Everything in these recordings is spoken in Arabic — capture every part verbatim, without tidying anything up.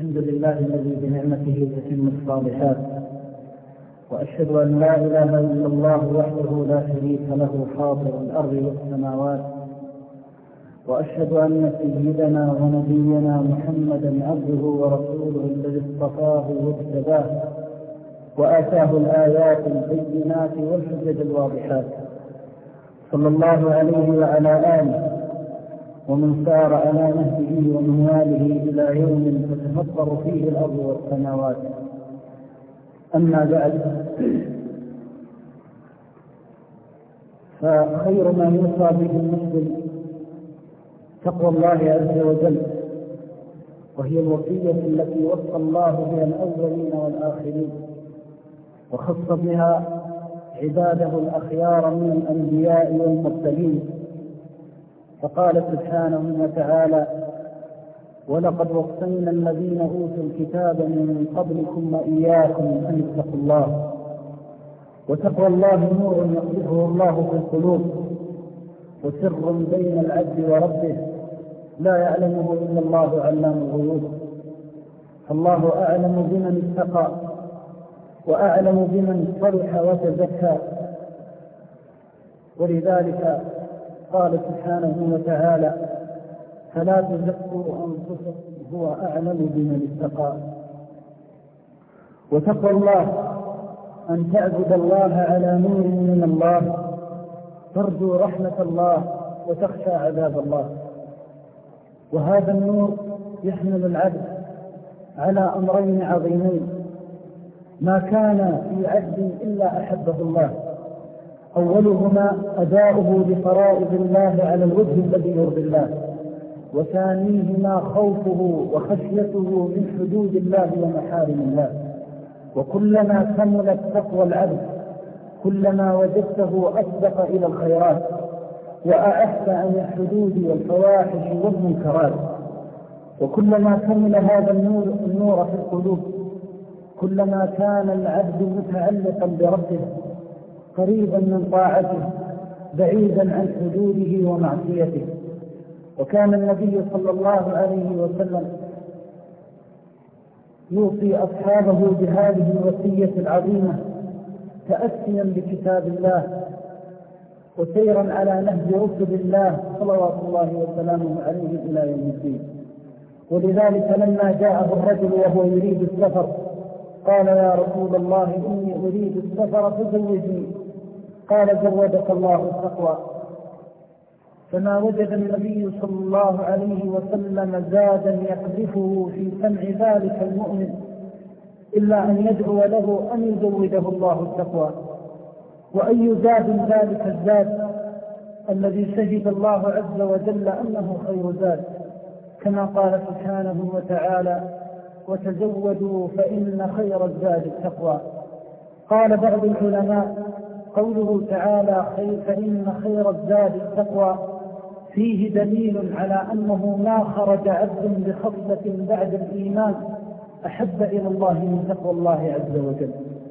الحمد لله الذي بنعمته تتم الصالحات، وأشهد أن لا إله إلا الله وحده لا شريك له فاطر الأرض والسماوات، وأشهد أن سيدنا ونبينا محمدا عبده ورسوله الذي اصطفاه واجتباه وآتاه الآيات البينات والحجج الواضحات، صلى الله عليه وعلى آله ومن سار على نهجه ومنواله إلى يوم تتفطر فيه الأرض والسماوات. أما بعد، فخير ما يوصى به المسلم تقوى الله عز وجل، وهي الوصية التي وصى الله بها الأولين والآخرين، وخص بها عباده الأخيار من الأنبياء والمرسلين. فقال سبحانه وتعالى: ولقد وصينا الذين أوتوا الكتاب من قبلكم وإياكم أن اتقوا الله. وتقوى الله نور يقذفه الله في القلوب، وسر بين العبد وربه لا يعلمه إلا الله علام الغيوب. فالله أعلم بمن اتقى، وأعلم بمن صلح وتزكى، ولذلك قال سبحانه وتعالى: فلا تزكوا أنفسكم هو أعلم بمن اتقى. وتقوى الله أن تعبد الله على نور من الله، ترجو رحمة الله وتخشى عذاب الله. وهذا النور يحمل العبد على أمرين عظيمين ما كان في عبد إلا أحبه الله. أولهما أداؤه لفرائض الله على الوجه الذي يرضي الله، وثانيهما خوفه وخشيته من حدود الله ومحارم الله. وكلما كملت تقوى العبد كلما وجدته أسبق إلى الخيرات، وأعف عن الحدود والفواحش والمنكرات. وكلما كمل هذا النور, النور في القلوب كلما كان العبد متعلقا بربه، قريبا من طاعته، بعيدا عن حدوده ومعصيته. وكان النبي صلى الله عليه وسلم يوصي أصحابه بهذه الوصية العظيمة تأسيا بكتاب الله وسيرا على نهج رسل الله صلوات الله وسلامه عليه إلى يوم الدين. ولذلك لما جاءه الرجل وهو يريد السفر قال: يا رسول الله إني أريد السفر فزوجني. قال: زودك الله التقوى. فما وجد النبي صلى الله عليه وسلم زادا يقذفه في سمع ذلك المؤمن إلا أن يدعو له أن يزوده الله التقوى. وأي زاد ذلك الزاد الذي شهد الله عز وجل أنه خير زاد، كما قال سبحانه وتعالى: وتزودوا فإن خير الزاد التقوى. قال بعض العلماء: قوله تعالى خير فإن خير الزاد التقوى فيه دليل على أنه ما خرج عبد بخصلة بعد الإيمان أحب إلى الله من تقوى الله عز وجل.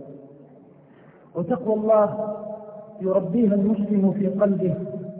وتقوى الله يربيها المسلم في قلبه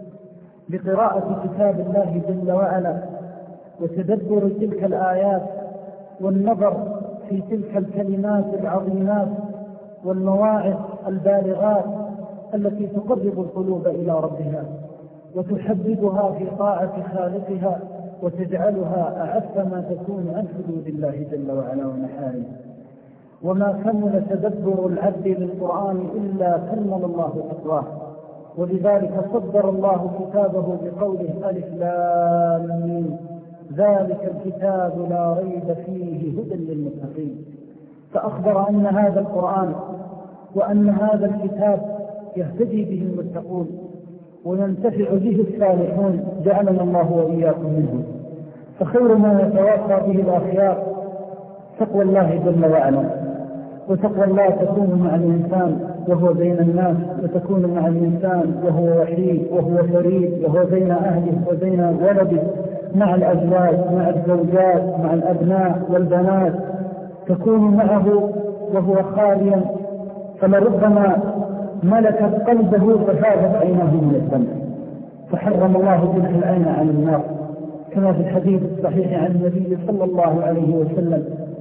بقراءة كتاب الله جل وعلا، وتدبر تلك الآيات، والنظر في تلك الكلمات العظيمات والمواعظ البالغات التي تقرب القلوب إلى ربها وتحببها في طاعة خالقها وتجعلها أعف ما تكون عن حدود الله جل وعلا ومحارمه. وما كمل تدبر العبد للقرآن إلا كمل الله تقواه. ولذلك صدر الله كتابه بقوله: ألف لام ميم ذلك الكتاب لا ريب فيه هدى للمتقين. فأخبر أن هذا القرآن وأن هذا الكتاب يهتدي به المتقون وينتفع به الصالحون، جعلنا الله وإياكم منهم. فخير ما يتواصى به الأخيار تقوى الله جل وعلا. وتقوى الله تكون مع الإنسان وهو بين الناس، وتكون مع الإنسان وهو وحيد وهو فريد وهو بين أهله وبين ولده، مع الأزواج، مع الزوجات، مع الأبناء والبنات، تكون معه وهو خاليا، فلربما ملكت قلبه ففاضت عينه من الدم، فحرم الله تلك العين عن النار، كما في الحديث الصحيح عن النبي صلى الله عليه وسلم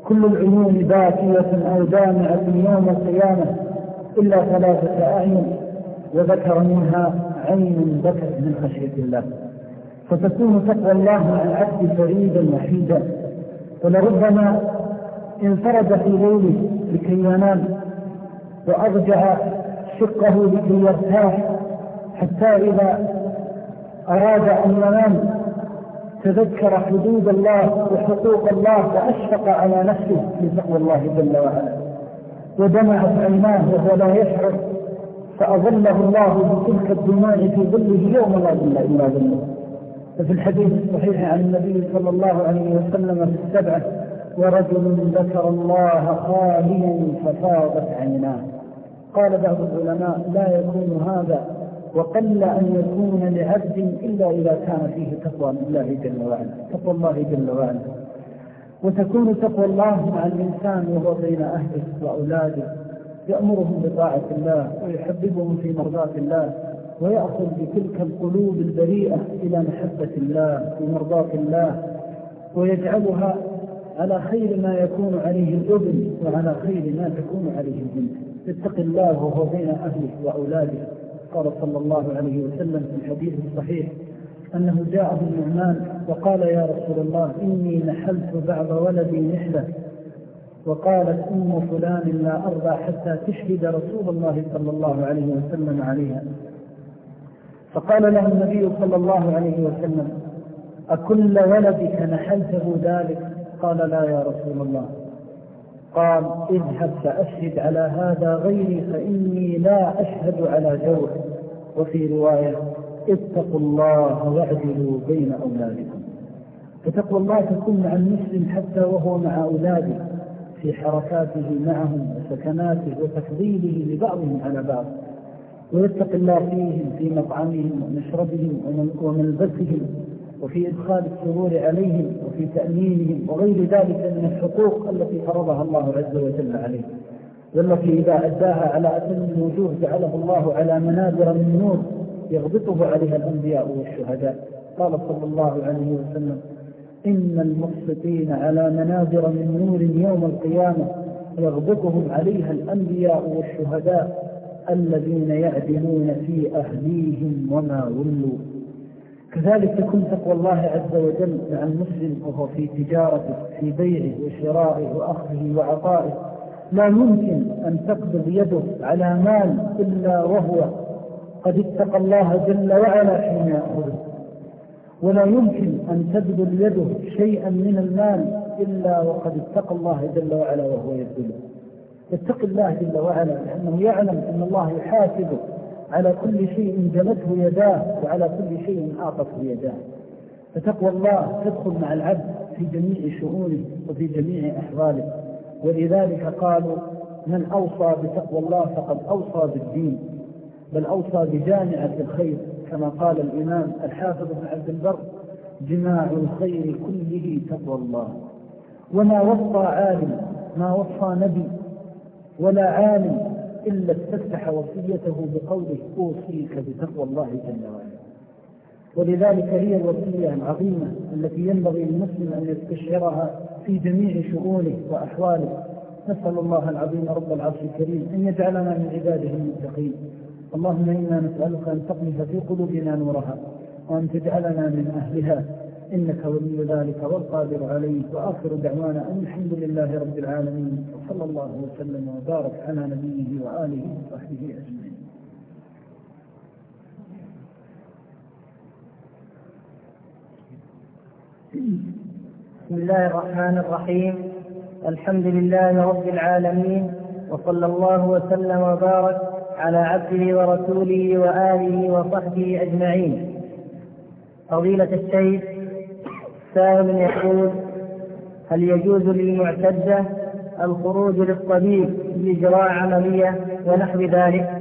كل العيون باكية أو دامعة يوم القيامة إلا ثلاثة أعين، وذكر منها عين بكت من خشية الله. فتكون تقوى الله مع العبد فريدا وحيدا، ولربما انفرد في ليله لكي ينام وأرجع شقه لكي يرتاح، حتى إذا أراد أن ينام تذكر حدود الله وحقوق الله وأشفق على نفسه لتقوى الله جل وعلا، ودمعت عيناه وهو لا يشعر، فأظله الله بتلك الدماء في ظله يوم لا ظل إلا ظله. ففي الحديث الصحيح عن النبي صلى الله عليه وسلم في السبعة: ورجل ذكر الله خاليا ففاضت عيناه. قال بعض العلماء: لا يكون هذا وقل أن يكون لعبد إلا إذا كان فيه تقوى الله جل وعلا، تقوى الله جل وعلا. وتكون تقوى الله مع الإنسان وهو بين أهله وأولاده، يأمرهم بطاعة الله ويحببهم في مرضاة الله، ويأخذ بتلك القلوب البريئة إلى محبة الله ومرضاة الله، ويجعلها على خير ما يكون عليه الابن وعلى خير ما تكون عليه البنت. اتق الله وهو بين أهله وأولاده. قال صلى الله عليه وسلم في الحديث الصحيح أنه جاءه النعمان وقال: يا رسول الله، إني نحلت بعض ولدي نحلة، وقالت أم فلان لا أرضى حتى تشهد رسول الله صلى الله عليه وسلم عليها. فقال له النبي صلى الله عليه وسلم: أكل ولدك نحلته ذلك؟ قال: لا يا رسول الله. قال: اذهب فأشهد على هذا غيري فإني لا أشهد على جور. وفي رواية: اتقوا الله واعدلوا بين أولادكم. فتقوى الله تكون مع المسلم حتى وهو مع أولاده في حركاته معهم وسكناته وتفضيله لبعضهم على بعض، ويتق الله فيهم في مطعمهم ومشربهم وملبسهم، وفي إدخال السرور عليهم، وفي تأمينهم، وغير ذلك من الحقوق التي فرضها الله عز وجل عليه، والتي إذا أداها على أتم الوجوه جعله الله على منابر من نور يغبطه عليها الأنبياء والشهداء. قال صلى الله عليه وسلم: إن المقسطين على منابر من نور يوم القيامة يغبطهم عليها الأنبياء والشهداء الذين يعدلون في أهليهم وما ولوا. كذلك تكون تقوى الله عز وجل مع المسلم وهو في تجارته، في بيعه وشرائه وأخذه وعطائه. لا يمكن أن تقبض يده على مال إلا وهو قد اتقى الله جل وعلا حين يأخذه، ولا يمكن أن تبذل يده شيئا من المال إلا وقد اتقى الله جل وعلا وهو يبذله. اتق الله جل وعلا لأنه يعلم أن الله يحاسبه على كل شيء جلته يداه وعلى كل شيء أعطته يداه. فتقوى الله تدخل مع العبد في جميع شؤونه وفي جميع أحواله. ولذلك قالوا: من أوصى بتقوى الله فقد أوصى بالدين، بل أوصى بجامعة الخير، كما قال الإمام الحافظ بن عبد البر: جماع الخير كله تقوى الله. وما وصى عالم، ما وصى نبي ولا عالم إلا استفتح وصيته بقوله: أوصيك بتقوى الله جل وعلا. ولذلك هي الوصية العظيمة التي ينبغي للمسلم أن يستشعرها في جميع شؤونه وأحواله. نسأل الله العظيم رب العرش الكريم أن يجعلنا من عباده المتقين. اللهم إنا نسألك أن تقذف في قلوبنا نورها وأن تجعلنا من أهلها، إنك ولي ذلك والقادر عليه. وآخر دعوانا أن الحمد لله رب العالمين، وصلى الله وسلم وبارك على نبيه وآله وصحبه أجمعين. بسم الله الرحمن الرحيم. الحمد لله رب العالمين، وصلى الله وسلم وبارك على عبده ورسوله وآله وصحبه أجمعين. فضيلة الشيخ، سائل يقول: هل يجوز للمعتدة الخروج للطبيب لإجراء عملية ونحو ذلك؟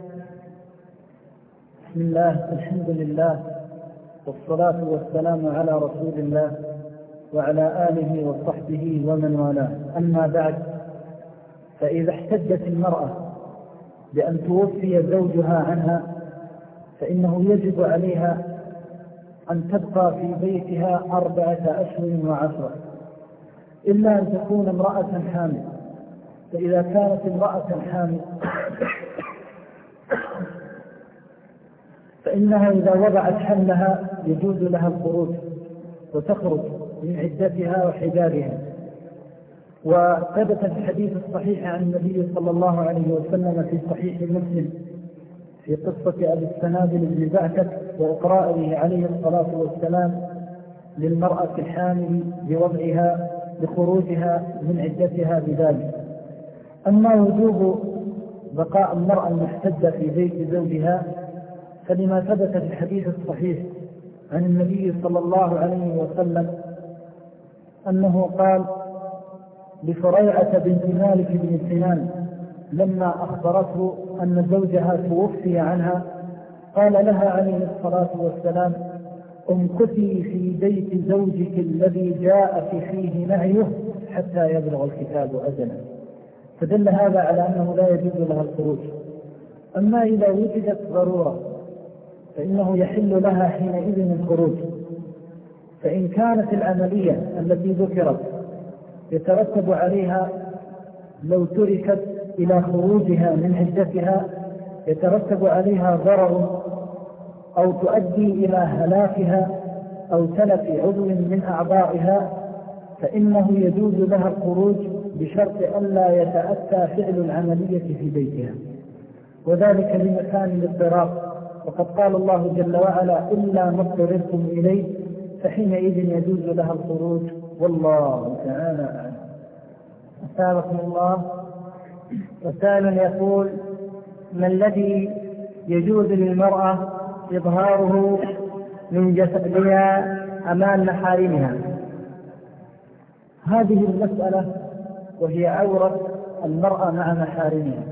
بسم الله، الحمد لله، والصلاة والسلام على رسول الله وعلى آله وصحبه ومن والاه. أما بعد، فإذا احتجت المرأة بأن توفي زوجها عنها فإنه يجب عليها أن تبقى في بيتها أربعة أشهر وعشرة، إلا أن تكون امرأة حامل. فإذا كانت امرأة حامل فإنها إذا وضعت حملها يجوز لها الخروج وتخرج من عدتها وحجابها. وثبت في الحديث الصحيح عن النبي صلى الله عليه وسلم في صحيح مسلم في قصة أبي السنابل بن زعكة وإقراره عليه الصلاة والسلام للمرأة الحامل بوضعها بخروجها من عدتها بذلك. أما وجوب بقاء المرأة المحتجة في بيت زوجها فلما ثبت في الحديث الصحيح عن النبي صلى الله عليه وسلم أنه قال لفريعة بنت مالك بن سنان لما أخبرته أن زوجها توفي عنها قال لها عليه الصلاة والسلام امكثي في بيت زوجك الذي جاءك فيه نهيه حتى يبلغ الكتاب أجله. فدل هذا على أنه لا يجوز لها الخروج. أما إذا وجدت ضرورة فإنه يحل لها حينئذ الخروج. فإن كانت العملية التي ذكرت يترتب عليها لو تركت إلى خروجها من عدتها يترتب عليها ضرر أو تؤدي إلى هلاكها أو تلف عضو من أعضائها فإنه يجوز لها الخروج بشرط ألا يتأتى فعل العملية في بيتها، وذلك لمكان الاضطرار. وقد قال الله جل وعلا إلا ما اضطررتم إليه فحينئذ يجوز لها الخروج، والله تعالى أعلم. أسألكم الله. وسائل يقول ما الذي يجوز للمرأة إظهاره من جسدها أمام محارمها؟ هذه المسألة وهي عورة المرأة مع محارمها.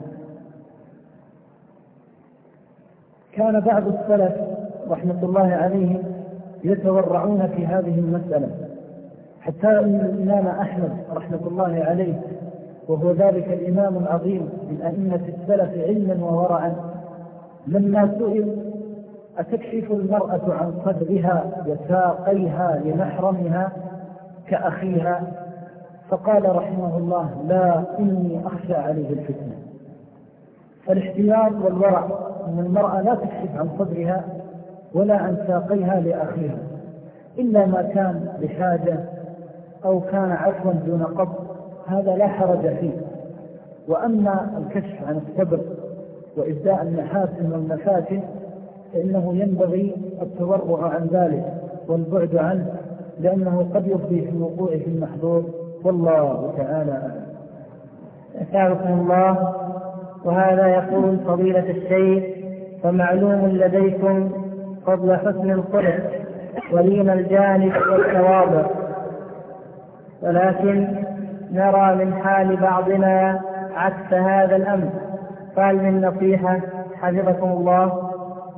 كان بعض السلف رحمة الله عليهم يتورعون في هذه المسألة، حتى أن الإمام أحمد رحمة الله عليه وهو ذلك الإمام العظيم من أئمة السلف علما وورعا لما سئل أتكشف المرأة عن صدرها وساقيها لمحرمها كأخيها؟ فقال رحمه الله لا، إني أخشى عليه الفتنة. فالاحتياط والورع أن المرأة لا تكشف عن صدرها ولا عن ساقيها لأخيها إلا ما كان بحاجة أو كان عفوا دون قبض، هذا لا حرج فيه. وأما الكشف عن الصدر وإبداء المحاسن والمفاتن فإنه ينبغي التورع عن ذلك والبعد عنه، لأنه قد يفضي في وقوعه في المحظور، والله تعالى. أسألكم الله. وهذا يقول فضيلة الشيخ فمعلوم لديكم فضل حسن الخلق ولين الجانب والتواضع، ولكن نرى من حال بعضنا عكس هذا الأمر، فهل من نصيحة حفظكم الله؟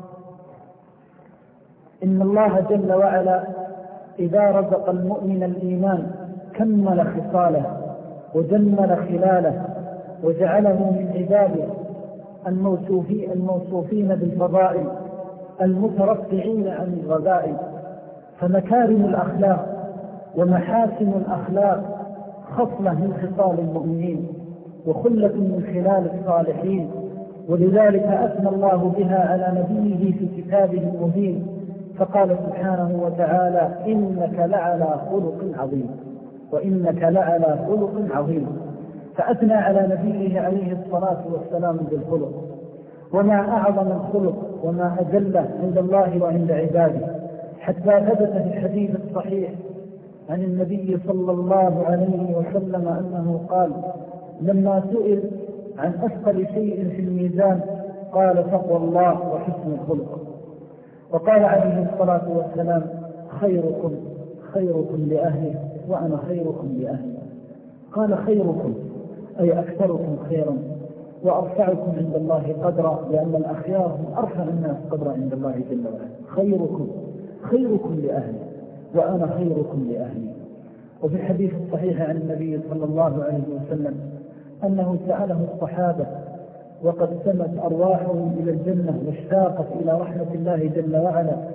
إن الله جل وعلا إذا رزق المؤمن الإيمان كمل خصاله وجمل خلاله وجعله من عباده الموصوفين, الموصوفين بالفضائل المترفعين عن الرذائل. فمكارم الأخلاق ومحاسن الأخلاق خصلة من خصال المؤمنين وخلة من خلال الصالحين، ولذلك أثنى الله بها على نبيه في كتابه المبين، فقال سبحانه وتعالى إنك لعلى خلق عظيم، وإنك لعلى خلق عظيم. فأثنى على نبيه عليه الصلاة والسلام بالخلق، وما أعظم الخلق وما أجله عند الله وعند عباده، حتى ثبت في الحديث الصحيح عن النبي صلى الله عليه وسلم أنه قال لما سئل عن أثقل شيء في الميزان قال تقوى الله وحسن الخلق. وقال عليه الصلاة والسلام خيركم خيركم لأهله وأنا خيركم لأهلي. قال خيركم أي أكثركم خيرا وأرفعكم عند الله قدرا، لأن الأخيار هم أرفع الناس قدرا عند الله جل وعلا. خيركم خيركم لأهلي وأنا خيركم لأهلي. وفي الحديث الصحيح عن النبي صلى الله عليه وسلم أنه سأله الصحابة وقد سمت أرواحهم إلى الجنة واشتاقت إلى رحمة الله جل وعلا،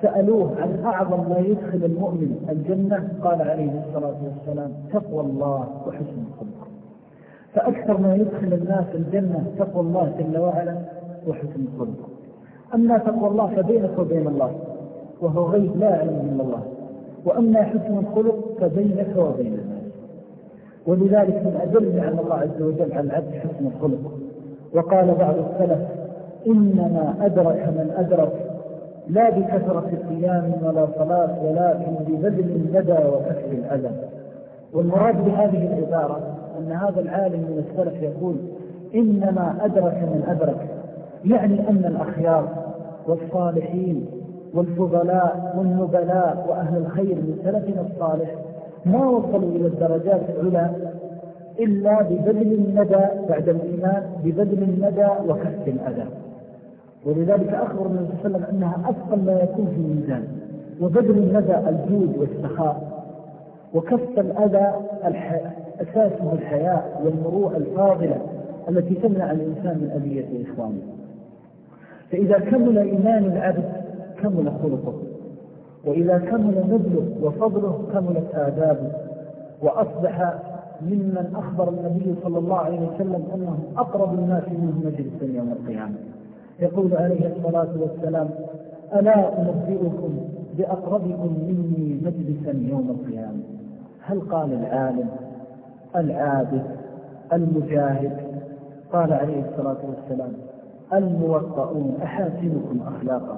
سألوه عن أعظم ما يدخل المؤمن الجنة قال عليه الصلاة والسلام تقوى الله وحسن الخلق. فأكثر ما يدخل الناس الجنة تقوى الله جل وعلا وحسن الخلق. أما تقوى الله فبينك وبين الله وهو غيب لا يعلم إلا الله، وأما حسن الخلق فبينك وبين الناس. ولذلك من أدل عن الله عز وجل على العبد حسن الخلق. وقال بعض السلف إنما أدرك من أدرك لا بكثرة القيام ولا صلاة ولكن ببذل الندى وكف الأذى. والمراد بهذه العبارة أن هذا العالم من السلف يقول إنما أدرك من أدرك، يعني أن الأخيار والصالحين والفضلاء والنبلاء وأهل الخير من سلفنا الصالح ما وصلوا إلى الدرجات العلى إلا ببذل الندى بعد الإيمان، ببذل الندى وكف الأذى. ولذلك أخبر النبي صلى الله عليه وسلم أنها أثقل ما يكون في الميزان. وبذل الندى الجود والسخاء، وكف الأذى أساسه الحياء والمروءة الفاضلة التي تمنع الإنسان من أذية إخوانه. فإذا كمل إيمان العبد كمل خلقه، وإذا كمل نبله وفضله كملت آدابه، وأصبح ممن أخبر النبي صلى الله عليه وسلم أنهم أقرب الناس منه مجلسا يوم القيامة. يقول عليه الصلاة والسلام ألا أنبئكم بأقربكم مني مجلسا يوم القيامة؟ هل قال العالم العابد المجاهد؟ قال عليه الصلاة والسلام الموطؤون أحاسنكم أخلاقا،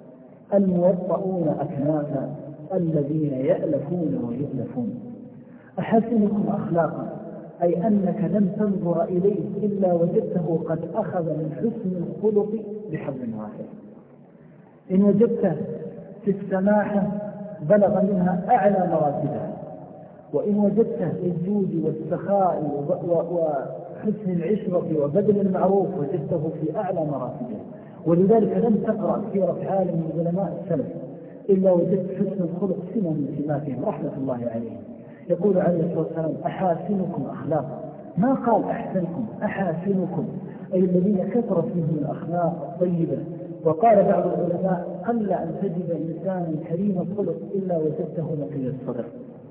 الموطؤون أكنافا، الذين يألفون ويؤلفون. أحاسنكم أخلاقا أي أنك لم تنظر إليه إلا وجدته قد أخذ من حسن الخلق بحظ واحد. إن وجدته في السماحة بلغ منها أعلى مراتبها، وإن وجدته في الجود والسخاء وحسن العشرة وبذل المعروف وجدته في أعلى مراتبها. ولذلك لم تقرأ سيرة عالم من علماء السلف إلا وجدت حسن الخلق سنة من سماتهم رحمة الله عليهم. يقول عليه الصلاة والسلام أحاسنكم أخلاقا، ما قال أحسنكم، أحاسنكم أي الذين كثرت منهم الأخلاق الطيبة. وقال بعض العلماء قل أن تجد إنسان كريم الخلق إلا وجدته نقي الصدر،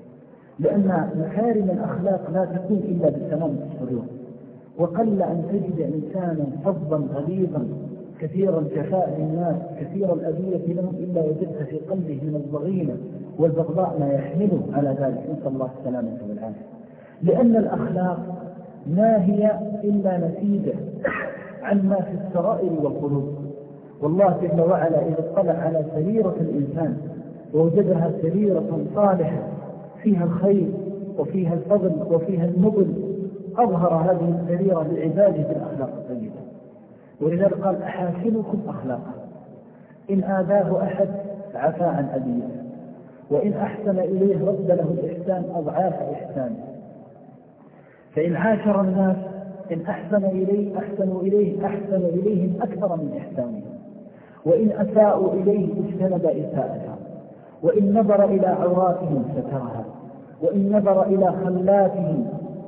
لأن مكارم الأخلاق لا تكون إلا بسلامة الصدور. وقل أن تجد إنسانا فظا غليظا كثير الجفاء للناس كثير الأذية لهم إلا وجدت في قلبه من الضغينة والبغضاء ما يحمله على ذلك، نسأل الله السلامة والعافية. لأن الأخلاق ما هي إلا نتيجة عن ما في السرائر والقلوب. والله جل وعلا إذا اطلع على سريرة الإنسان ووجدها سريرة صالحة فيها الخير وفيها الفضل وفيها النبل أظهر هذه السريرة لعباده بالأخلاق الطيبة. ولذلك قال أحاسنكم أخلاقا، إن آذاه أحد عفا عن أذيته، وإن أحسن إليه رد له الإحسان أضعاف إحسانه. فإن عاشر الناس إن أحسن إليه أحسنوا إليه أحسن إليهم أكثر من إحسانهم، وإن أساءوا إليه اجتنب إساءتهم، وإن نظر إلى عوراتهم سترها، وإن نظر إلى خلاتهم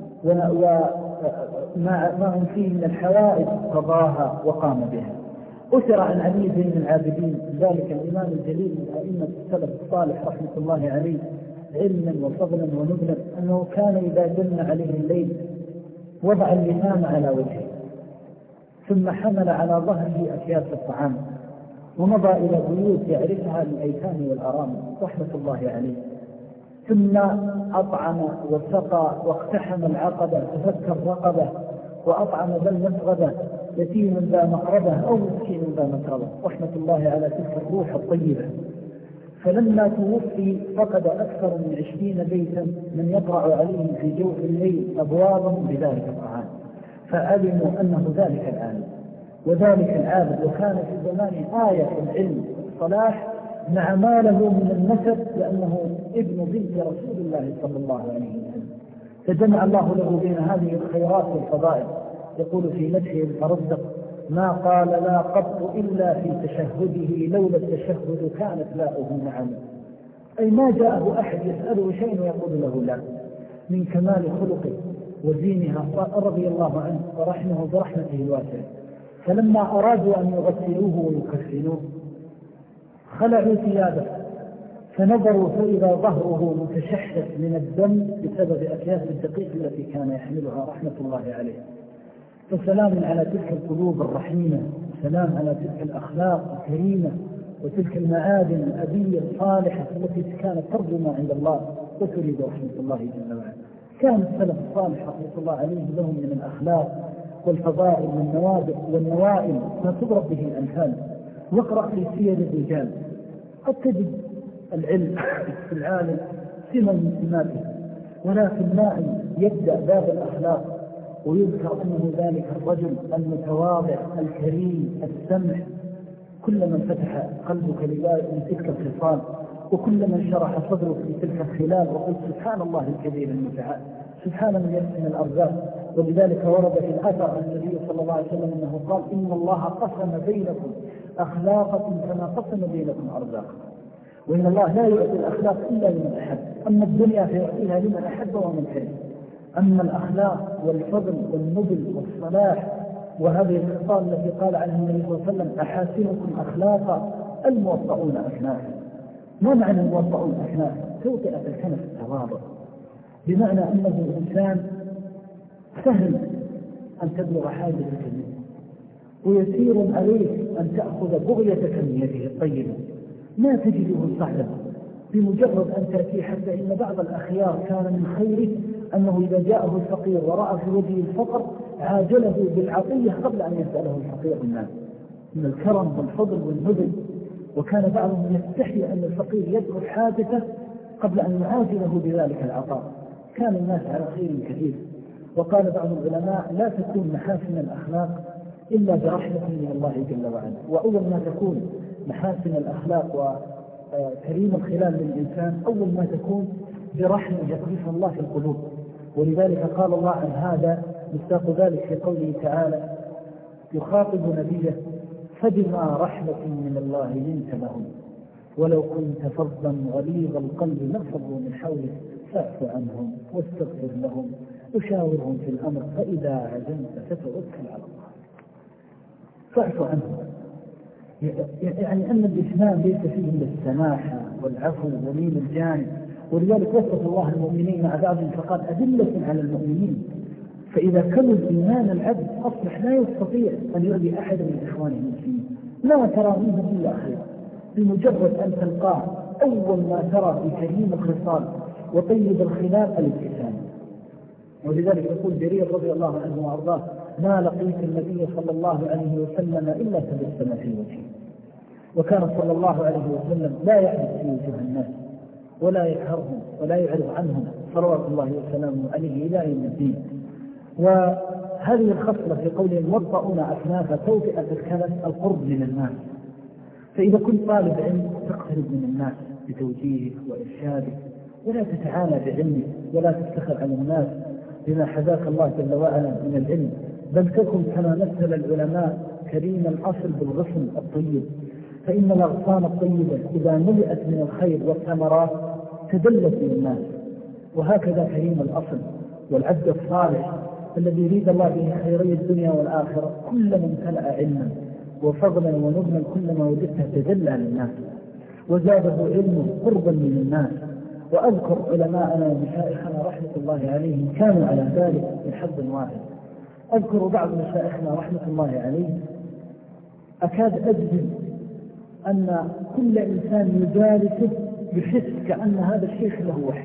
وما هم فيه من الحوائج قضاها وقام بها. أثر عن علي بن العابدين ذلك الإمام الجليل من أئمة السلف الصالح رحمة الله عليه علما وفضلا ونبلا أنه كان إذا جن عليه الليل وضع اللسان على وجهه ثم حمل على ظهره أكياس الطعام ومضى إلى بيوت يعرفها للأيتام والأرامل رحمة الله عليه، ثم أطعم وسقى واقتحم العقبة تفك الرقبة وأطعم ذا المسغبة يتيم ذا مقربة أو مسكين ذا مكربة رحمة الله على تلك الروح الطيبة. فلما توفي فقد أكثر من عشرين بيتا من يقرأ عليهم في جوف الليل أبوابهم بذلك الطعام، فعلموا أنه ذلك العالم وذلك العابد، وكان في زمانه آية في العلم والصلاح مع ما له من النسب لأنه ابن بنت رسول الله صلى الله عليه وسلم. فجمع الله له بين هذه الخيرات والفضائل. يقول في مدحه الفرزدق ما قال لا قط إلا في تشهده لولا التشهد كانت لاؤه نعم، أي ما جاءه أحد يسأله شيء ويقول له لا، من كمال خلقه وزينها رضي الله عنه ورحمه برحمته الواسعة. فلما أرادوا أن يغسلوه ويكفنوه خلعوا ثيابه فنظروا فإذا ظهره متشحذ من الدم بسبب أكياس الدقيق التي كان يحملها رحمة الله عليه. فسلام على تلك القلوب الرحيمة، سلام على تلك الأخلاق الكريمة وتلك المعادن الأبية الصالحة التي كانت ترجو ما عند الله وتريد رحمة الله جل وعلا. كان السلف الصالح رحمة الله عليه لهم من الأخلاق والفضائل والنوادر والنوائل ما تضرب به الأمثال. واقرأ في سير الرجال قد تجد العلم في العالم سمة من سماته، ولكن ما يبدأ باب الأخلاق ويذكر أنه ذلك الرجل المتواضع الكريم السمح، كل من فتح قلبك لتلك الخصال وكل من شرح صدرك لتلك الخلال وقلت سبحان الله الكبير المتعال، سبحان من يحسن الأرزاق. ولذلك ورد في الأثر عن النبي صلى الله عليه وسلم أنه قال إن الله قسم بينكم أخلاقكم كما قسم بينكم أرزاقكم، وإن الله لا يؤتي الأخلاق إلا لمن أحب، أما الدنيا فيؤتيها لمن أحب ومن كره. أما الأخلاق والفضل والنبل والصلاح وهذه الخصال التي قال عنها النبي صلى الله عليه وسلم أحاسنكم أخلاقا الموطئون أكنافا. ما معنى الموطئون أكنافا؟ توطئة الكنف التواضع، بمعنى أنه الإنسان سهل أن تبلغ حاجتك منه ويسير عليك أن تأخذ بغيتك من يده الطيبة، ما تجده صعبا بمجرد أن تأتي. حتى إن بعض الأخيار كان من خيره أنه إذا جاءه الفقير ورأى في وجهه الفقر عاجله بالعطية قبل أن يسأله الفقير الناس من الكرم والفضل والنبل. وكان بعضهم يستحي أن الفقير يدخل حاجته قبل أن يعاجله بذلك العطاء. كان الناس على خير كثير. وقال بعض العلماء لا تكون محاسن الأخلاق إلا برحمة من الله جل وعلا. وأول ما تكون محاسن الأخلاق وكريم الخلال للإنسان أول ما تكون برحمة يقذف الله في القلوب. ولذلك قال الله عن هذا مصداق ذلك في قوله تعالى يخاطب نبيه فبما رحمة من الله لنت لهم ولو كنت فظا غليظ القلب لانفضوا من حولك فاعف عنهم واستغفر لهم وشاورهم في الأمر فإذا عزمت فتوكل على الله. فاعف عنهم، يعني أن الإسلام ليس فيه إلا السماحة والعفو ولين الجانب. ولذلك وصف الله المؤمنين مع بعضهم فقال أدلة على المؤمنين. فإذا كمل إيمان العبد أصبح لا يستطيع أن يؤذي أحد من إخوانه المسلمين، لا ترى منه إلا خير. بمجرد أن تلقاه أول ما ترى بكريم الخصال وطيب الخلال الابتسام. ولذلك يقول جرير رضي الله عنه وأرضاه ما لقيت النبي صلى الله عليه وسلم إلا تبسم في وجهه. وكان صلى الله عليه وسلم لا يعرف في وجوه الناس ولا يكهرهم ولا يعرض عنهم صلوات الله وسلامه عليه إلى يوم الدين. وهذه الخصلة في قوله الموطئون أكنافا توطئة الكلام القرب من الناس. فإذا كنت طالب علم تقترب من الناس بتوجيهك وإرشادك ولا تتعالى بعلمك ولا تفتخر على الناس بما حذاك الله جل وعلا من العلم، بل تكن كما مثل العلماء كريم الأصل بالغصن الطيب. فإن الأغصان الطيبة إذا ملئت من الخير والثمرات تدلت للناس. وهكذا كريم الأصل والعبد الصالح الذي يريد الله به خيري الدنيا والآخرة كلما امتلأ علما وفضلا ونبلا كلما وجدته تدلى للناس وزاده علمه قربا من الناس. وأذكر علماءنا ومشايخنا رحمة الله عليهم كانوا على ذلك من حد واحد. أذكر بعض مشايخنا رحمة الله عليهم أكاد أجزم أن كل إنسان يجالسه يحس كأن هذا الشيخ له وحي.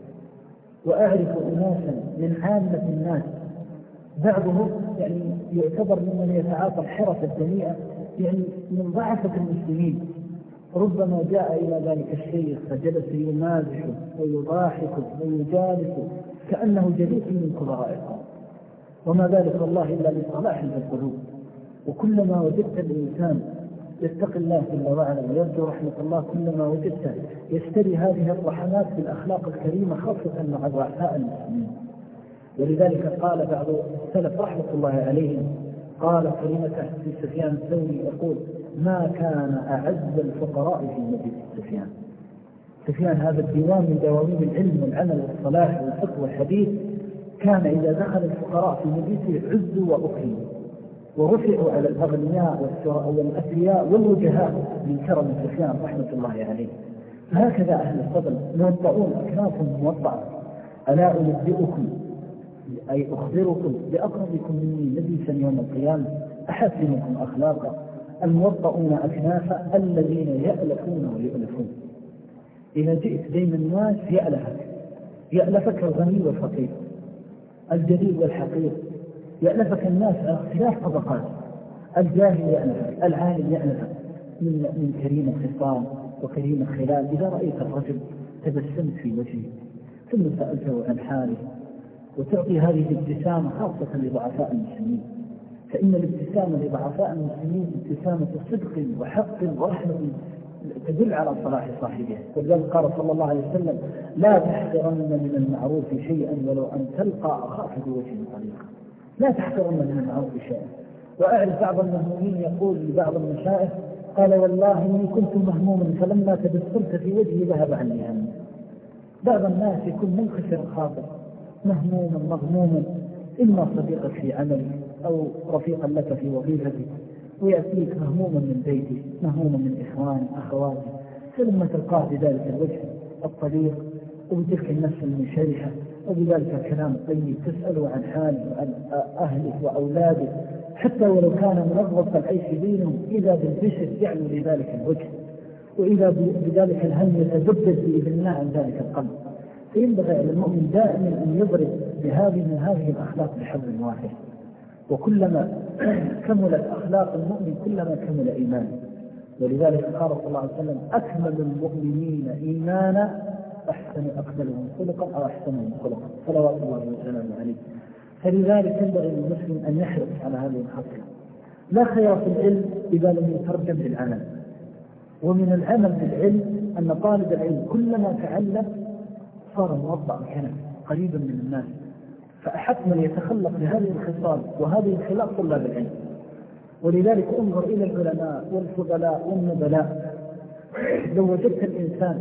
وأعرف أناسا من عامة الناس بعضهم يعني يعتبر ممن يتعاطى الحرف الدنيئة يعني من ضعفة المسلمين، ربما جاء إلى ذلك الشيخ فجلس يمازحه ويضاحكه ويجالسه كأنه جليس من كبراء القوم، وما ذلك والله إلا لصلاح القلوب. وكلما وجدت الإنسان يتقي الله جل وعلا ويرجو رحمة الله كلما وجدته يشتري هذه الرحمات بالأخلاق الكريمة خاصة مع ضعفاء المسلمين. ولذلك قال بعض السلف رحمة الله عليهم قال كلمة في سفيان الثوري يقول ما كان أعز الفقراء في مجلس سفيان. سفيان هذا الديوان من دواوين العلم والعمل والصلاح والفقه والحديث، كان إذا دخل الفقراء في مجلسه عزوا وأكرموا. ورفعوا على الأغنياء والأثرياء والوجهاء من كرم سفيان رحمة الله عليه. هكذا أهل الفضل موطئون أكنافهم موطئة. ألا أنبئكم أي أخبركم بأقربكم مني لبيسا يوم القيامة أحسنكم أخلاقا الموطئون أكنافا الذين يألفون ويؤلفون. إذا جئت بين الناس يألفك يألفك الغني والفقير، الجليل والحقير، يألفك الناس على اختلاف طبقات، الجاهل يألفك، العالم يألفك، من, من كريم الخصام وكريم الخلال. إذا رأيت الرجل تبسمت في وجهه ثم سألته عن حاله وتعطي هذه الابتسامة خاصة لضعفاء المسلمين، فإن الابتسامة لضعفاء المسلمين ابتسامة صدق وحق ورحمة تدل على صلاح صاحبه. ولذلك قال صلى الله عليه وسلم لا تحقرن من المعروف شيئا ولو أن تلقى أخاك بوجه طليق. لا تحقرن من المعروف شيئا. وأعرف بعض المهمومين يقول لبعض المشايخ قال والله إني كنت مهموما فلما تبسمت في وجهي ذهب عني هم. بعض الناس يكون منخسر الخاطر مهموما مغموما، إما صديقك في عملك أو رفيقا لك في وظيفتك، ويأتيك مهموما من بيته مهموما من إخوان أخواته، فلما تلقاه بذلك الوجه الطليق وبتلك النفس المنشرحة وبذلك الكلام الطيب تسأله عن حاله وعن أهله وأولاده، حتى ولو كان منغص العيش بينهم، إذا بالبشر يعلو لذلك الوجه وإذا بذلك الهم يتبدد بإذن الله عن ذلك القلب. فينبغي على المؤمن دائما أن يضرب بهذه من هذه الأخلاق بحبل واحد، وكلما كملت أخلاق المؤمن كلما كمل إيمانه. ولذلك قال صلى الله عليه وسلم أكمل المؤمنين إيمانا أحسن أقبلهم خلقا أو أحسنهم خلقا صلوات الله وسلامه عليه. فلذلك ينبغي للمسلم أن يحرص على هذه الخصلة. لا خير في العلم إذا لم يترجم للعمل، ومن العمل بالعلم أن طالب العلم كلما تعلم صار موضع كنف قريبا من الناس، فأحق من يتخلق بهذه الخصال وهذه الخلاق طلاب العلم. ولذلك انظر إلى العلماء والفضلاء والنبلاء، لو وجدت الإنسان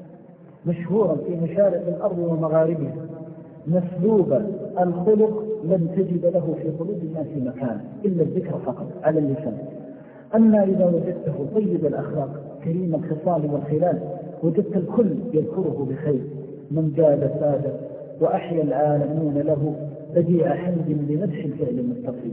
مشهورا في مشارق الأرض ومغاربها مسلوب الخلق لن تجد له في قلوب الناس مكان إلا الذكر فقط على اللسان. أما إذا وجدته طيب الأخلاق كريم الخصال والخلال وجدت الكل يذكره بخير. من جاد سادة وأحيا العالمون له بديع حمد لمدح الفعل المتصل.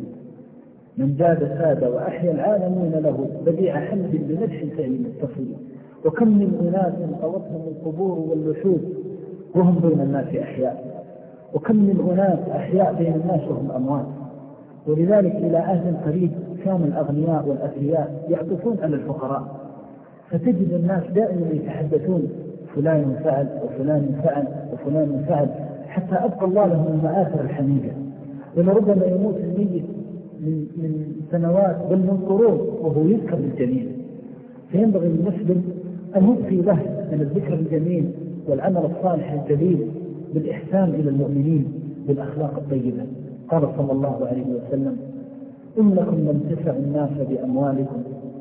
من جاد سادة وأحيا العالمون له بديع حمد لمدح الفعل المتصل. وكم من أناس طوتهم القبور واللحود وهم بين الناس أحياء، وكم من أناس أحياء بين الناس وهم أموات. ولذلك إلى عهد قريب كان الأغنياء والأثرياء يعطفون على الفقراء، فتجد الناس دائما يتحدثون فلان فعل وفلان فعل وفلان فعل، حتى أبقى الله لهم المآثر الحميدة. ولربما يموت الميت من, من سنوات بل من قرون وهو يذكر بالجميل. فينبغي للمسلم أن يضفي له من الذكر الجميل والعمل الصالح الجليل بالإحسان إلى المؤمنين بالأخلاق الطيبة. قال صلى الله عليه وسلم إنكم لم تسعوا الناس بأموالكم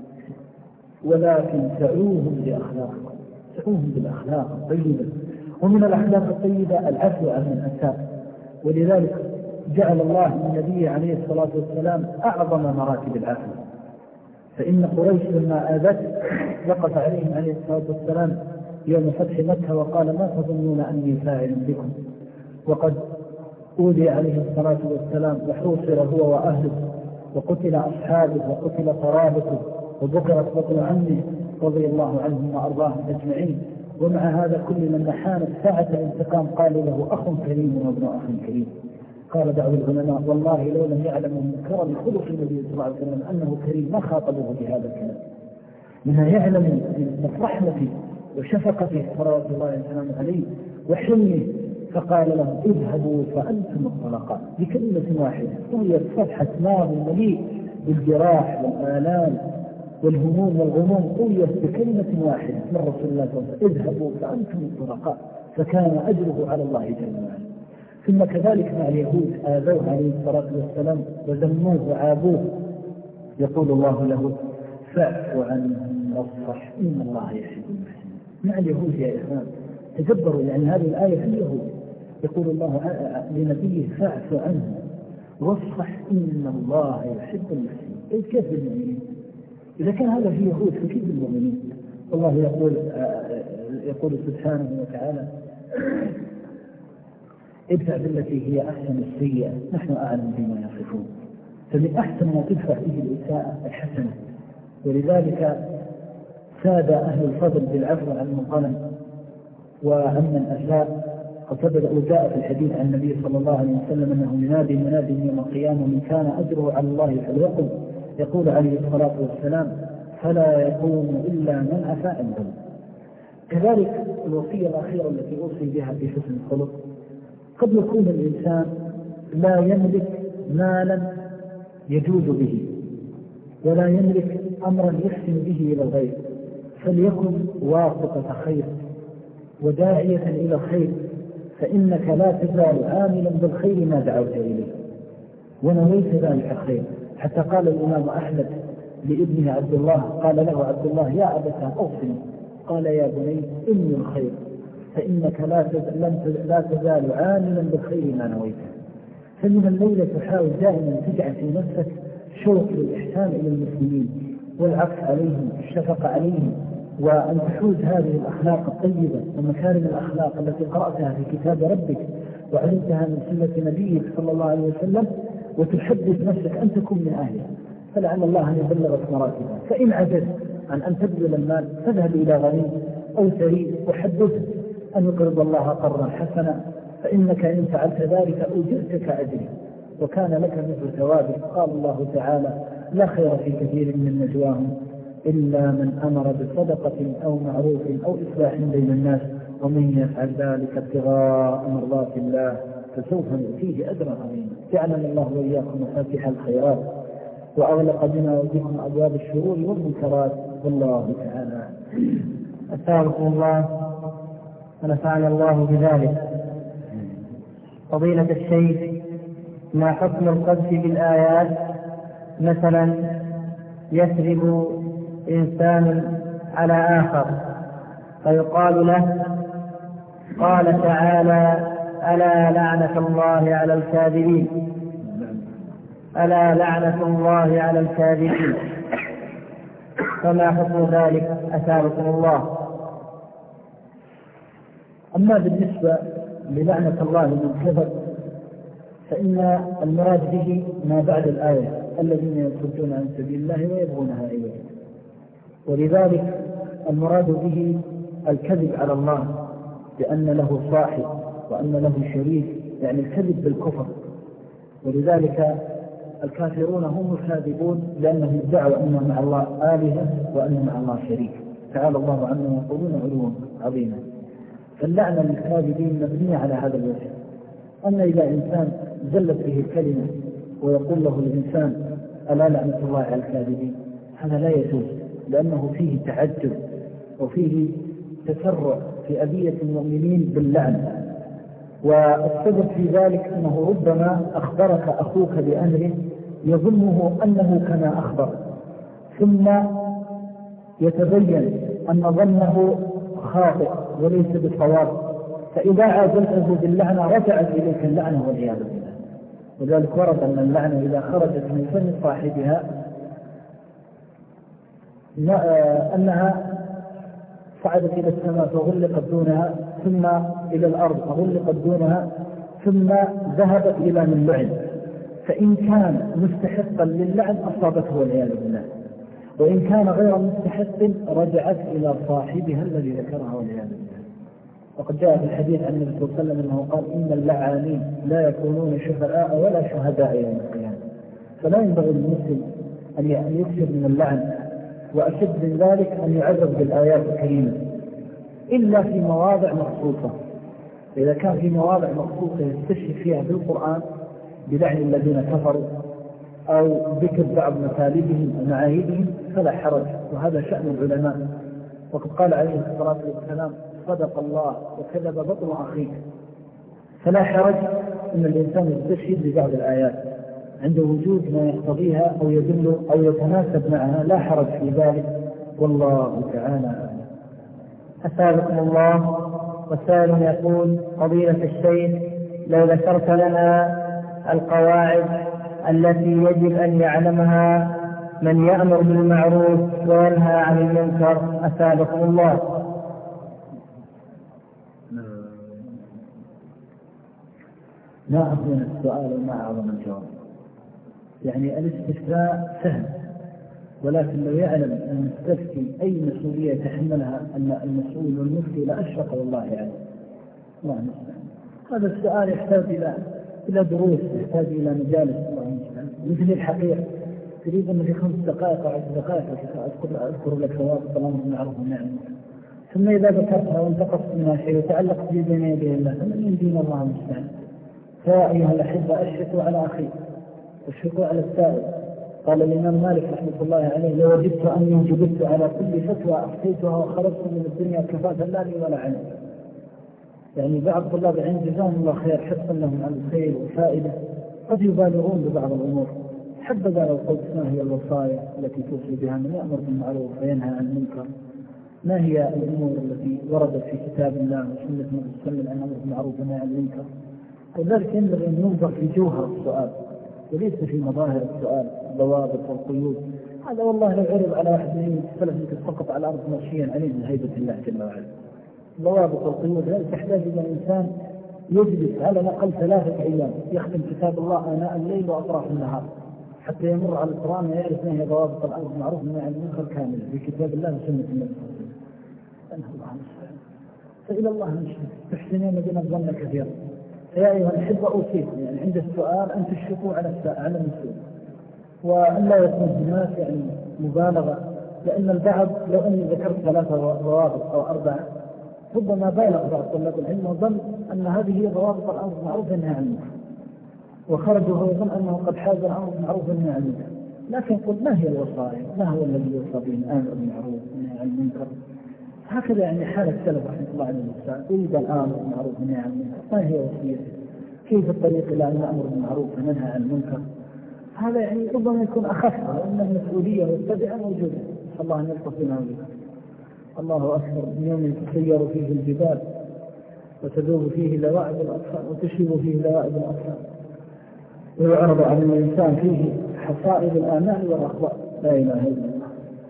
ولكن سعوهم بأخلاقكم. سعوهم بالأخلاق الطيبة، ومن الأخلاق الطيبة العفو عن من أساء. ولذلك جعل الله من النبي عليه الصلاة والسلام أعظم مراتب العفو. فإن قريش لما آذت وقف عليهم عليه الصلاة والسلام يوم فتح مكة وقال ما تظنون أني فاعل بكم، وقد أوذي عليه الصلاة والسلام وحوصر هو وأهله وقتل أصحابه وقتل قرابته وذكرت بطن عمه رضي الله عنهم وأرضاهم أجمعين. ومع هذا كل من حانت ساعة الانتقام قال له أخ كريم وابن أخ كريم. قال بعض العلماء والله لو لم يعلموا من كرم خلق النبي صلى الله عليه وسلم أنه كريم ما خاطبوه بهذا الكلام. منها يعلم من رحمته وشفقته صلوات الله وسلامه عليه وحلمه، فقال لهم اذهبوا فأنتم الطلقاء بكلمة واحدة. وهي صفحة ماضي مليء بالجراح والآلام والهموم والغموم قوية بكلمة واحدة من رسول الله صلى الله عليه وسلم اذهبوا فأنتم الطلقاء، فكان أجره على الله جل وعلا. ثم كذلك مع اليهود آذوه عليه الصلاة والسلام وذموه وعابوه، يقول الله له فاعف عنهم واصفح إن الله يحب المحسنين. مع اليهود يا إخوان تدبروا يعني هذه الآية في اليهود، يقول الله لنبيه فاعف عنهم وصح إن الله يحب المحسنين. إيه كيف المؤمنين؟ إذا كان هذا في يهود فكيف المؤمنين؟ والله يقول يقول سبحانه وتعالى ادفع بالتي هي أحسن السيئة نحن أعلم بما يصفون. فمن أحسن ما تدفع به الإساءة الحسنة. ولذلك ساد أهل الفضل بالعفو عن من ظلم وعن من أساء. وجاء في الحديث عن النبي صلى الله عليه وسلم أنه ينادي منادي يوم القيامة من كان أجره على الله فليقم. يقول عليه الصلاة والسلام فلا يقوم إلا من أساء الظلم. كذلك الوصية الأخيرة التي أوصي بها في حسن الخلق. قد يكون الإنسان لا يملك مالا يجوز به ولا يملك أمرا يحسن به إلى الغير، فليكن واسطة خير وداعية إلى الخير، فإنك لا تزال عاملا بالخير ما دعوت إليه ونويت ذلك الخير. حتى قال الإمام أحمد لابنه عبد الله قال له عبد الله يا أبتاه أوصني، قال يا بني إني الخير فإنك لا لا تزال عاملا بالخير ما نويته. فمن الليلة تحاول دائما تجعل في نفسك شوق للإحسان إلى المسلمين والعطف عليهم والشفقة عليهم، وأن تحوز هذه الأخلاق الطيبة ومكارم الأخلاق التي قرأتها في كتاب ربك وعلمتها من سنة نبيك صلى الله عليه وسلم، وتحدث نفسك أن تكون من أهلها، فلعل الله أن يبلغك مراتبها. فإن عجزت عن أن تبذل المال فاذهب إلى غني أو ثري وحدثه أن يقرض الله قرضا حسنا، فإنك إن فعلت ذلك أجرت كأجره وكان لك مثل ثوابه. قال الله تعالى لا خير في كثير من نجواهم إلا من أمر بصدقة أو معروف أو إصلاح بين الناس ومن يفعل ذلك ابتغاء مرضات الله فسوف نؤتيه أجرا عظيما. جعلنا الله وإياكم مفاتيح الخيرات وأغلق بنا وبكم أبواب الشرور والمنكرات، والله تعالى. أستغفر الله ونفعنا الله بذلك. فضيلة الشيخ، ما حكم القذف بالآيات؟ مثلا يكذب إنسان على آخر فيقال له قال تعالى ألا لعنة الله على الكاذبين، ألا لعنة الله على الكاذبين، فما حكم ذلك أثابكم الله؟ أما بالنسبة للعنة الله من كذب فإن المراد به ما بعد الآية الذين يصدون عن سبيل الله ويبغونها إليه، ولذلك المراد به الكذب على الله بأن له صاحب وأن له شريك، يعني الكذب بالكفر. ولذلك الكافرون هم الكاذبون لأنهم ادعوا أن مع الله آلهة وأن مع الله شريك، تعالى الله عنه يقولون علوا عظيما. فاللعنة للكاذبين مبنية على هذا الوجه. أما إذا إنسان زلت به الكلمة ويقول له الإنسان ألا لعنة الله على الكاذبين، هذا لا يجوز، لأنه فيه تعجب وفيه تسرع في أذية المؤمنين باللعنة. والسبب في ذلك أنه ربما أخبرك أخوك بأمر يظنه أنه كما أخبر، ثم يتبين أن ظنه خاطئ وليس بالصواب، فإذا عادلته باللعنة رجعت إليك اللعنة والعياذ بالله. وذلك ورد أن اللعنة إذا خرجت من فم صاحبها أنها صعدت إلى السماء فغلقت دونها، ثم إلى الأرض فغلقت دونها، ثم ذهبت إلى من لعن. فإن كان مستحقا للعن أصابته والعياذ بالله، وإن كان غير مستحق رجعت إلى صاحبها الذي ذكرها والعياذ بالله. وقد جاء في الحديث عن النبي صلى الله عليه وسلم أنه قال إن اللعانين لا يكونون شفعاء ولا شهداء يوم القيامة. فلا ينبغي للمسلم أن يكثر من اللعن، وأشد من ذلك أن يعرض بالآيات الكريمة إلا في مواضع مخصوصة. إذا كان في مواضع مخصوصة يستشهد فيها بالقرآن بلعن الذين كفروا أو ذكر بعض مثالبهم ومعاهدهم فلا حرج، وهذا شأن العلماء. وقد قال عليه الصلاة والسلام صدق الله وكذب بطن أخيه، فلا حرج أن الإنسان يستشهد ببعض الآيات عند وجود ما يقتضيها أو يدل أو يتناسب معها، لا حرج في ذلك، والله تعالى. أسألكم الله. وسائل يقول فضيلة الشيخ لو ذكرت لنا القواعد التي يجب أن يعلمها من يأمر بالمعروف وينهى عن المنكر أثابكم الله. لا أظن السؤال وما أعظم الجواب. يعني الاستفتاء سهل، ولكن لو يعلم أن المستفتي أي مسؤولية تحملها أن المسؤول والمفتي لا أشرق والله يعني. الله المستعان. هذا السؤال يحتاج إلى إلى دروس، يحتاج إلى مجالس. الله المستعان. مثل الحقيقة تريد أن في خمس دقائق أو عشر دقائق أذكر أذكر لك ثواب الطلاب بالمعروف والنهي عن المنكر، ثم إذا ذكرتها وانتقصت منها شيء يتعلق في بين يدي الله فمن يدين الله المستعان. فيا أيها الأحبة أشركوا على أخي واشركوا على السائل. قال الإمام مالك رحمة الله عليه: لو وجدت أني جبت على كل فتوى أفتيتها وخرجت من الدنيا كفاة لا لي ولا عني. يعني بعض طلاب العلم جزاهم الله خير حرصا لهم على الخير وفائدة قد يبالغون ببعض الأمور. حبذا لو قلت ما هي الوصايا التي توصي بها من يأمر بالمعروف وينهى عن المنكر، ما هي الأمور التي وردت في كتاب الله وسنة النبي صلى الله عليه وسلم عن الأمر بالمعروف والنهي عن المنكر. وذلك ينبغي أن ينظر في جوهر السؤال وليس في مظاهر السؤال، الضوابط والقيود. هذا والله لو عرض على واحد من السلف يمكن فقط على الأرض ماشيا عليه من هيبة الله جل وعلا. الضوابط والقيود هذه تحتاج إلى إنسان يجلس على الأقل ثلاثة أيام يختم كتاب الله آناء الليل وأطراف النهار حتى يمر على القرآن ويعرف ما هي ضوابط الأمر بالمعروف والنهي عن المنكر كاملة في كتاب الله وسنة النبي صلى الله عليه وسلم. أنهى الله المستعان. فإلى الله نشهد تحسنين بنا الظن كثيرا. يا أيها الأحبة أوصيكم يعني عند السؤال أن تشركوا على على المسؤول، وأن لا يكون هناك يعني مبالغة، لأن البعض لو أني ذكرت ثلاثة ضوابط أو أربعة ربما بالغ بعض طلاب العلم وظن أن هذه هي ضوابط الأمر بالمعروف والنهي عن المنكر، وخرجوا هو يظن أنه قد حاز الأمر بالمعروف والنهي عن المنكر. لكن قل ما هي الوصايا؟ ما هو الذي يوصى به الأمر بالمعروف والنهي عن المنكر؟ هكذا يعني حال السلف رحمه الله عليه وسلم. يريد الآمر بالمعروف والنهي عن المنكر، ما هي وصيته؟ كيف الطريق إلى أن نأمر بالمعروف وننهى عن المنكر؟ هذا يعني ربما يكون أخف، لأن المسؤولية والتبعة موجودة. نسأل الله أن يلطف بنا وبكم. الله أكبر من يوم تسير فيه الجبال وتذوب فيه لواعب الأطفال وتشيب فيه لواعب الأطفال ويعرض على الإنسان فيه حصائد الآمال والأخبار. لا إله إلا الله.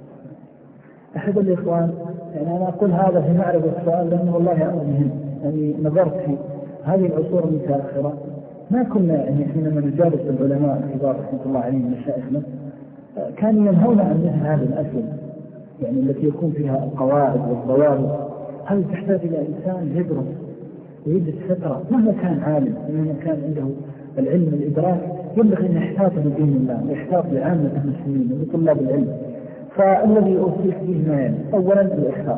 أحد الإخوان يعني أنا أقول هذا في معرض السؤال لأنه والله أمر مهم. يعني نظرت في هذه العصور المتأخرة ما كنا يعني حينما نجالس العلماء الكبار رحمة الله عليهم مشايخنا كانوا ينهون عن مثل هذه الأسئلة يعني التي يكون فيها القواعد والضوابط. هذه تحتاج إلى إنسان يدرس ويجلس فترة مهما كان عالم، مهما كان عنده العلم والإدراك ينبغي أن يحتاط لدين الله ويحتاط لعامة المسلمين وطلاب العلم. فالذي أوصيك به ما يعني أولا الإخلاص،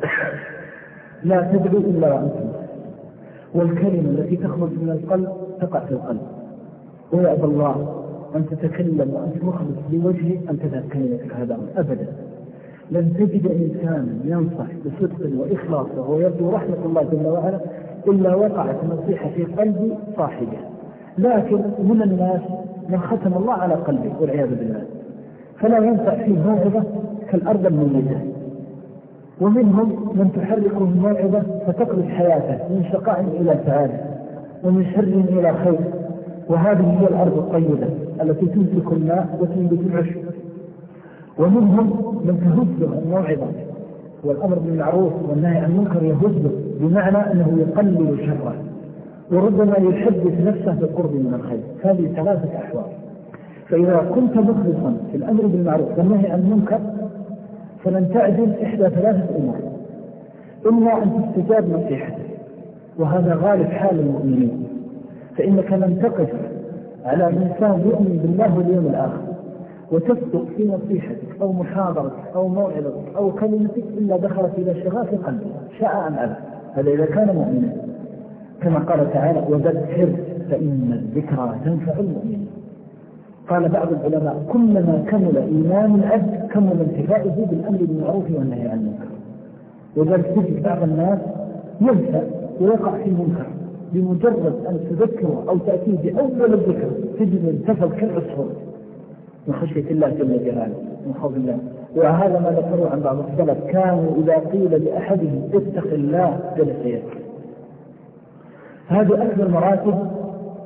لا تدعو إلا وأنت مسلم، والكلمة التي تخرج من القلب تقع في القلب، ويأبى الله أن تتكلم وأنت مخلص لوجهه أن تذهب كلمتك هذا أبدا. لن تجد إنسانا ينصح بصدق وإخلاص ويرجو رحمة الله جل وعلا إلا وقعت نصيحة في قلب صاحبه. لكن من الناس من ختم الله على قلبه والعياذ بالله، فلا ينفع فيه موعظة كالأرض الميتة. ومنهم من تحركه الموعظة فتقلب حياته من شقاء إلى سعادة ومن شر إلى خير، وهذه هي الأرض الطيبة التي تمسك الماء وتنبت العشب. ومنهم من تهزه الموعظة والأمر بالمعروف والنهي عن المنكر، يهزه بمعنى أنه يقلل شره وربما يحدث نفسه بالقرب من الخير. هذه ثلاثة أحوال. فإذا كنت مخلصا في الأمر بالمعروف والنهي عن المنكر فلن تعدل إحدى ثلاثة أمور: إما أن تستجاب نصيحته، وهذا غالب حال المؤمنين، فإنك لن تقف على إنسان يؤمن بالله واليوم الآخر وتصدق في نصيحتك أو محاضرتك أو موعظتك أو كلمتك إلا دخلت إلى شغاف قلبه شاء أم أبى. هذا إذا كان مؤمنا، كما قال تعالى: وذكر فإن الذكرى تنفع المؤمنين. قال بعض العلماء: كلما كمل إيمان العبد كمل انتفاعه بالأمر بالمعروف والنهي عن المنكر. وذلك تجد بعض الناس ينسى ويقع في المنكر بمجرد أن تذكره أو تأتيه بأول الذكر تجد انتفض كالعصفور من خشية الله جل جلاله من خوف الله. وهذا ما ذكروا عن بعض السلف: كانوا إذا قيل لأحدهم اتق الله جلس يبكي. هذه أكبر مراتب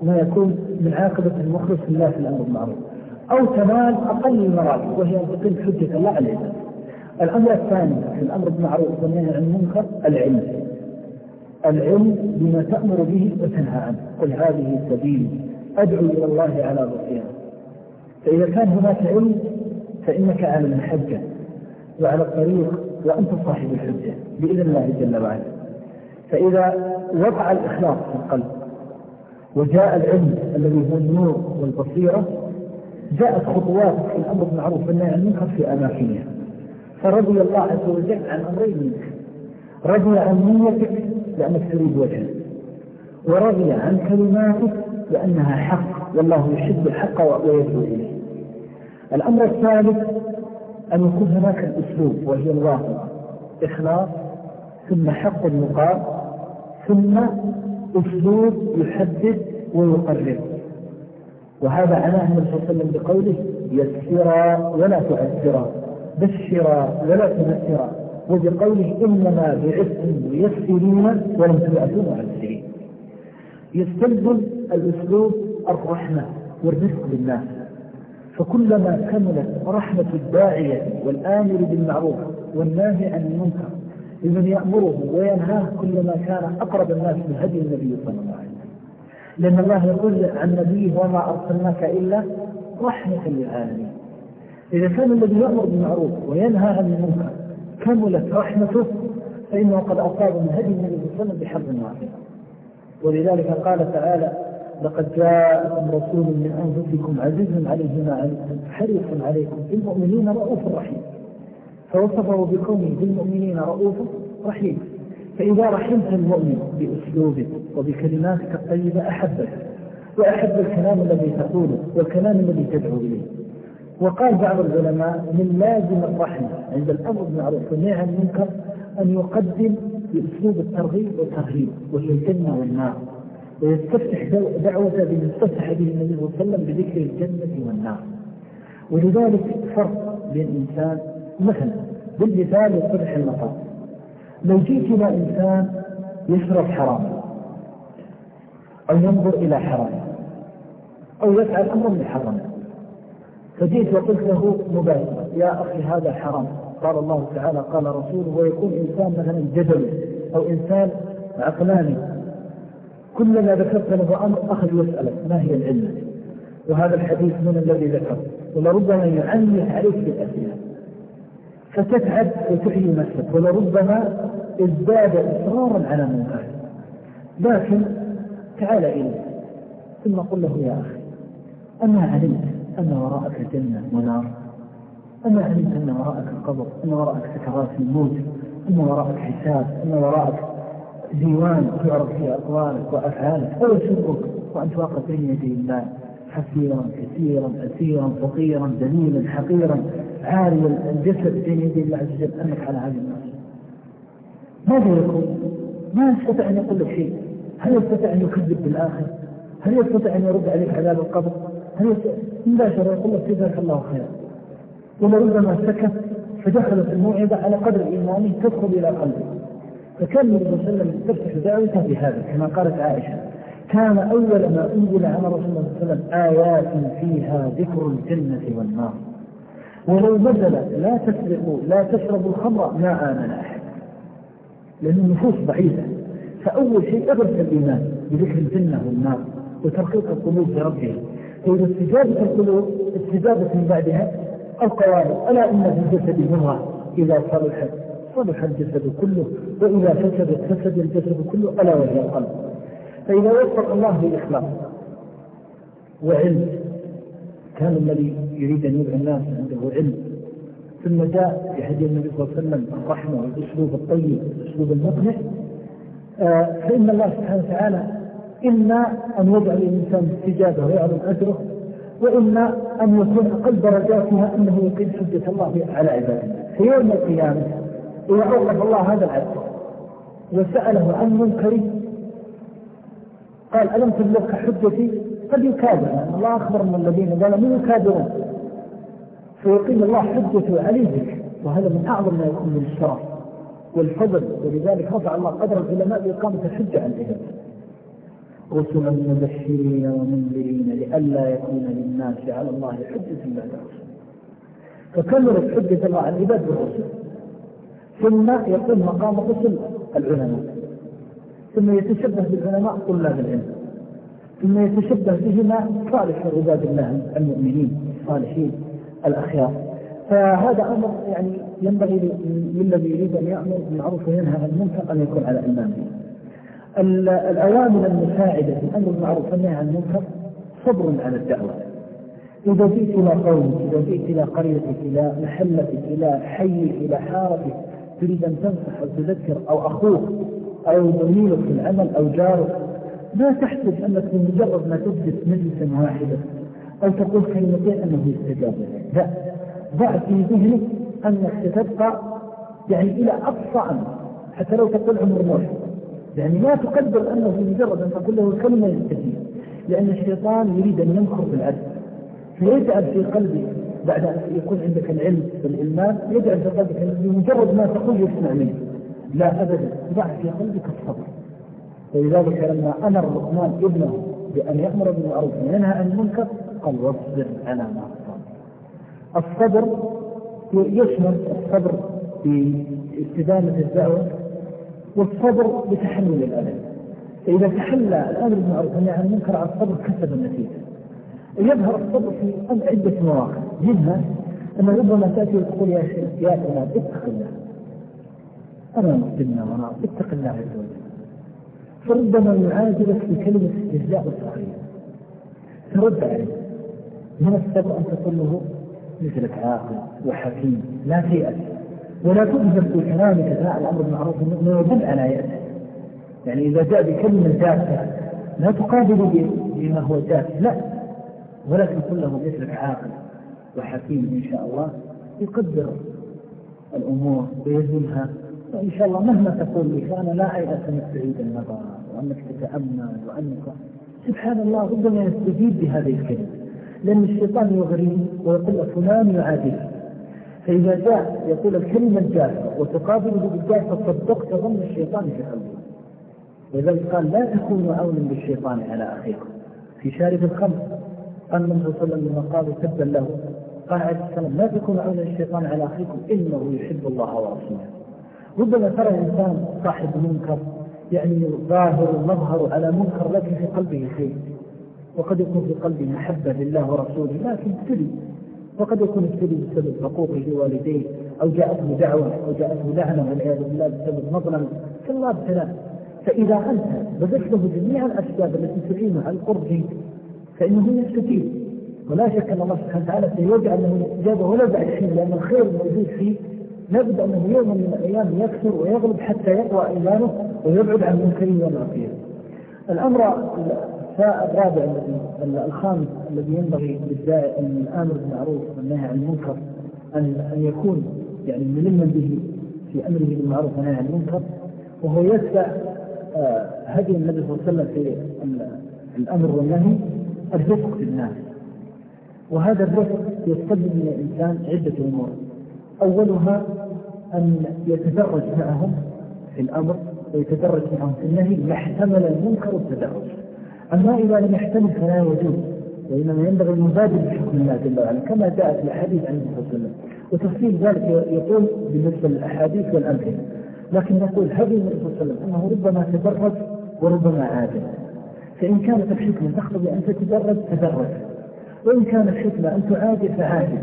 ما يكون من عاقبة المخلص لله في الأمر بالمعروف، أو تنال أقل المراتب وهي أن تقيم حجة الله عليه. الأمر الثاني في الأمر بالمعروف والنهي عن المنكر العلم، العلم بما تأمر به وتنهى عنه. قل هذه سبيلي أدعو إلى الله على بصيرة. فإذا كان هناك علم فإنك على المحجة وعلى الطريق وأنت صاحب الحجة بإذن الله جل وعلا. فإذا وقع الإخلاص في القلب وجاء العلم الذي هو النور والبصيرة، جاءت خطوات في الأمر بالمعروف والنهي عن المنكر في أماكنها. فرضي الله عز وجل عن أمرين منك: رضي عن نيتك لأنك تريد وجهه، ورضي عن كلماتك لأنها حق والله يحب الحق ويدعو إليه. الأمر الثالث أن يكون هناك الأسلوب وهي الواقع، إخلاص ثم حق المقام ثم أسلوب يحدد ويقرر. وهذا عناه النبي صلى الله عليه وسلم بقوله: يسرا ولا تعسرا، بشرا ولا تنسرا، وبقوله: إنما بعثتم ميسرين ولم تبعثوا معسرين. يستلزم الأسلوب الرحمة والرفق بالناس، فكلما كملت رحمة الداعية والآمر بالمعروف والناهي عن المنكر لمن يأمره وينهاه كلما كان أقرب الناس من هدي النبي صلى الله عليه وسلم. لأن الله يقول عن نبيه: وما أرسلناك إلا رحمة للعالمين. إذا كان الذي يأمر بالمعروف وينهى عن المنكر كملت رحمته فإنه قد أصاب من هدي النبي صلى الله عليه وسلم بحظ واحد. ولذلك قال تعالى: لقد جاءكم رسول من أنفسكم عزيز عليه ما عنتم حريص عليكم بالمؤمنين رؤوف رحيم. فوصفه بكونه بالمؤمنين رؤوف رحيم. فإذا رحمت المؤمن بأسلوبك وبكلماتك الطيبة أحبك وأحب الكلام الذي تقوله والكلام الذي تدعو إليه. وقال بعض العلماء: من لازم الرحمة عند الأمر بالمعروف والنهي عن المنكر أن يقدم بأسلوب الترغيب والترهيب وهي الجنة والنار، ويستفتح دعوة بمستفتح به النبي صلى الله عليه وسلم بذكر الجنة والنار. ولذلك فرق بين إنسان مثلا بالمثال يصبح المطار، لو جئت إلى إنسان يشرب حرام أو ينظر إلى حرام أو يفعل أمر محرم، فجئت وقلت له مباشرة: يا أخي هذا حرام، قال الله تعالى قال رسوله، ويكون إنسان مثلا جدل أو إنسان عقلاني، كلما ذكرت له أمر أخذ يسألك ما هي العلة وهذا الحديث من الذي ذكر، ولربما يعنف عليك بالأسئلة فتتعب وتحيي نفسك، ولربما ازداد إصرارا على منكر. لكن تعال إليه ثم قل له: يا أخي أما علمت أن وراءك جنة ونار؟ أما علمت أن وراءك القبر؟ أن وراءك سكرات الموت؟ أن وراءك حساب؟ أن وراءك ديوان تعرف فيه أقوالك وأفعالك؟ أو شرك وأنت واقف بين يدي الله حسيرا كثيرا أسيرا فقيرا دليلا حقيرا عاري الجسد بين يدي الله عز وجل أنك على هذه الناس؟ ماذا يقول؟ ما يستطيع أن يقول لك شيء. هل يستطيع أن يكذب بالآخر؟ هل يستطيع أن يرد عليك عذاب القبر؟ هل مباشرة يقول لك جزاك الله خيرا؟ ولربما سكت فدخلت الموعظة على قدر إيمانه تدخل إلى قلبه. فكان النبي صلى الله عليه وسلم تفتح دعوته بهذا كما قالت عائشة: كان أول ما أنزل على رسول الله صلى الله عليه وسلم آيات فيها ذكر الجنة والنار، ولو نزل لا تسرقوا لا تشربوا الخمر ما آمن أحد، لأن النفوس ضعيفة. فأول شيء أبرز الإيمان بذكر الجنة والنار وترقيق القلوب بربها. فإذا استجابة القلوب استجابة من بعدها القوارب: ألا إن في الجسد مضغة إذا صلحت صلح الجسد كله وإذا فسدت فسد الجسد كله ألا وهي القلب. فإذا وفق الله بالإخلاص وعلم، كان الذي يريد أن يدعو الناس عنده علم، ثم جاء في هدي النبي صلى الله عليه وسلم الرحمة والأسلوب الطيب والأسلوب المقنع، فإن الله سبحانه وتعالى إما أن يدعو الإنسان استجابة ويعلم أجره، وإما أن يكون أقل درجاتها أنه يقيم حجة الله على عباده. في يوم القيامة إذا أوقف الله هذا العبد وسأله عن منكر قال: ألم تبلغك حجتي؟ قد يكابر، يعني الله أخبر من الذين ظلموا يكابرون، فيقيم الله حجته عليك، وهذا من أعظم ما يكون من الشرف والفضل. ولذلك رفع الله قدر العلماء بإقامة الحجة عن العباد. رسلا مبشرين ومنذرين لئلا يكون للناس على الله حجة بعد الرسل. فكملت حجة الله على العباد بالرسل، ثم يقوم مقام الرسل العلماء، ثم يتشبه بالعلماء طلاب العلم، ثم يتشبه بهما صالح عباد الله المؤمنين الصالحين الأخيار. فهذا أمر يعني ينبغي للذي يريد أن يأمر بالمعروف وينهى عن المنكر أن يكون على علم به. الأوامر المساعدة في الأمر بالمعروف والنهي عن المنكر صبر على الدعوة. إذا جئت إلى قومك، إذا جئت إلى قريتك، إلى محلتك، إلى حيك، إلى حارتك، تريد أن تنصح أو تذكر أو أخوك أو زميلك في العمل أو جارك، لا تحسب أنك بمجرد ما تجلس مجلسا واحدا أو تقول كلمتين أنه يستجاب لك. لا، ضع في ذهنك أنك ستبقى يعني إلى أقصى عمر، حتى لو تقول عمر موت، يعني لا تقدر أنه بمجرد أن تقول له كلمة يستجيب، لأن الشيطان يريد أن ينخر بالعدل، فيجعل في قلبك بعد أن يكون عندك العلم والإلمام يجعل في قلبك أنه بمجرد ما تقول يسمع منه. لا أبدا، ضع في قلبك الصبر. ولذلك لما أمر لقمان ابنه بأن يأمر بالمعروف وينهى عن المنكر قال واصبر على ما أصاب. الصبر يشمل الصبر باستدامة الدعوة، والصبر بتحمل الألم. فإذا تحلى الأمر بالمعروف والنهي عن المنكر على الصبر كسب النتيجة. يظهر الصبر في عدة مواقف، منها أن ربما تأتي وتقول يا شيخ يا فلان اتق الله، أنا مسلمنا وراء اتق الله عز وجل، فربما يعاجلك بكلمة استهزاء وسخرية، ترد عليه. من الصبر أن تقول له مثلك عاقل وحكيم لا تيأس، ولا تؤذر بكلامك داعي الأمر بالمعروف والنهي يدل على يأسه. يعني إذا جاء بكلمة جافة لا تقابل بما هو جاف، لا، ولكن قل له مثلك عاقل وحكيم إن شاء الله يقدر الأمور ويزنها، وإن شاء الله مهما تقول لي فأنا لا أيأس أنك تعيد النظر وأنك تتأمل وأنك سبحان الله ربما يستجيب بهذه الكلمة، لأن الشيطان يغريه ويقول فلان يعادل. فإذا جاء يقول الكلمة الجافة وتقابله بالجافة صدقت ظن الشيطان في قلبه. ولذلك قال لا تكونوا عونا بالشيطان على أخيكم في شارب الخمر. قال النبي صلى الله عليه وسلم لما قالوا تبا له قال عليه السلام لا تكونوا عونا بالشيطان على أخيكم إنه يحب الله ورسوله. ربما ترى إنسان صاحب منكر يعني ظاهر مظهر على منكر لكن في قلبه خير، وقد يكون في قلبه محبة لله ورسوله لكن ابتلي، وقد يكون ابتلي بسبب حقوقه لوالديه أو جاءته دعوة أو جاءته لعنة والعياذ بالله بسبب مظلم، فالله ابتلاه. فإذا أنت بذلت له جميع الأسباب التي تعينه على القرب فإنه يستجيب، ولا شك أن الله سبحانه وتعالى سيجعل له الاستجابة ولا بعد حين، لأن الخير موجود فيه لابد أنه يوم من الأيام يكثر ويغلب حتى يقوى إيمانه ويبعد عن المنكرين والمعصية. الأمر الرابع الذي الخامس الذي ينبغي للداعي أن الآمر بالمعروف والنهي عن المنكر أن أن يكون يعني ملما به في أمره بالمعروف والنهي عن المنكر، وهو يتبع آه هدي النبي صلى الله عليه وسلم في الأمر والنهي الرفق بالناس. وهذا الرفق يستلزم من الإنسان عدة أمور، أولها أن يتدرج معهم في الأمر ويتدرج معهم في النهي ما احتمل المنكر والتدرج. أما إذا لم يحتمل فلا يجوز، وإنما ينبغي المبادر بحكم الله جل وعلا كما جاء في الحديث عن النبي صلى الله عليه وسلم. وتفصيل ذلك يقول بالنسبة للأحاديث والأمثلة، لكن نقول هذه النبي صلى الله عليه وسلم أنه ربما تدرج وربما عادل. فإن كانت الحكمة تقتضي أن تتدرج تدرج، وإن كانت الحكمة أن تعادل فعادل.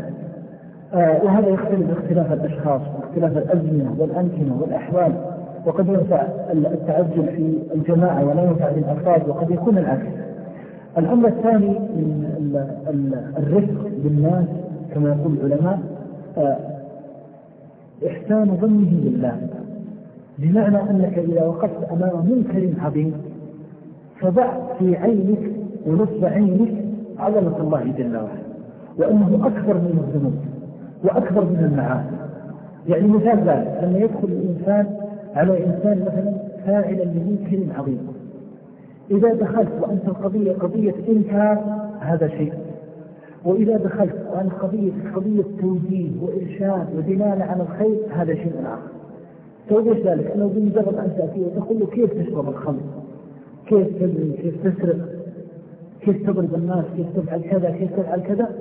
آه وهذا يختلف باختلاف الأشخاص واختلاف الأزمنة والأمكنة والأحوال، وقد ينفع التعجل في الجماعة ولا ينفع للأفراد، وقد يكون العكس. الأمر الثاني من الرفق بالناس كما يقول العلماء آه إحسان ظنه بالله، بمعنى أنك إذا وقفت أمام منكر عظيم فضع في عينك ونصب عينك عظمة الله جل وعلا، وأنه أكبر من الذنوب وأكبر من المعاصي. يعني مثال ذلك لما يدخل الإنسان على إنسان مثلا فاعلا لمنكر عظيم، إذا دخلت وأنت القضية قضية إنكار هذا شيء، وإذا دخلت وأنت قضية قضية توجيه وإرشاد ودلالة على الخير هذا شيء آخر. توجيه ذلك أنه بمجرد أن تأتي وتقول له كيف تشرب الخمر، كيف تبني، كيف تسرق، كيف تضرب الناس، كيف تفعل كذا، كيف تفعل كذا،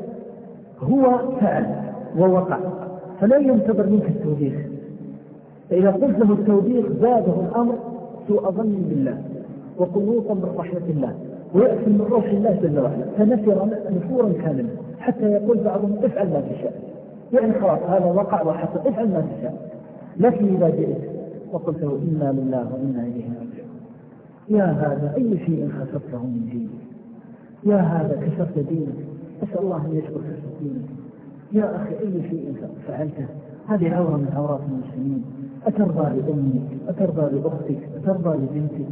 هو فعل ووقع، فلا ينتظر منك التوبيخ. فإذا قلت له التوبيخ زاده الأمر سوء ظن بالله وقنوطا من رحمة الله ويأتي من روح الله جل وعلا، فنفر نفورا كاملا حتى يقول بعضهم افعل ما تشاء، يعني خلاص هذا وقع وحصل، افعل ما تشاء. لكن إذا جئت وقلت له إنا لله وإنا إليه راجعون، يا هذا أي شيء خسفته من دينك، يا هذا كشفت دينك، أسأل الله أن يشكر كشف دينك، يا أخي أي شيء فعلته، هذه عورة من عورات المسلمين، أترضى لأمك، أترضى لأختك، أترضى لبنتك،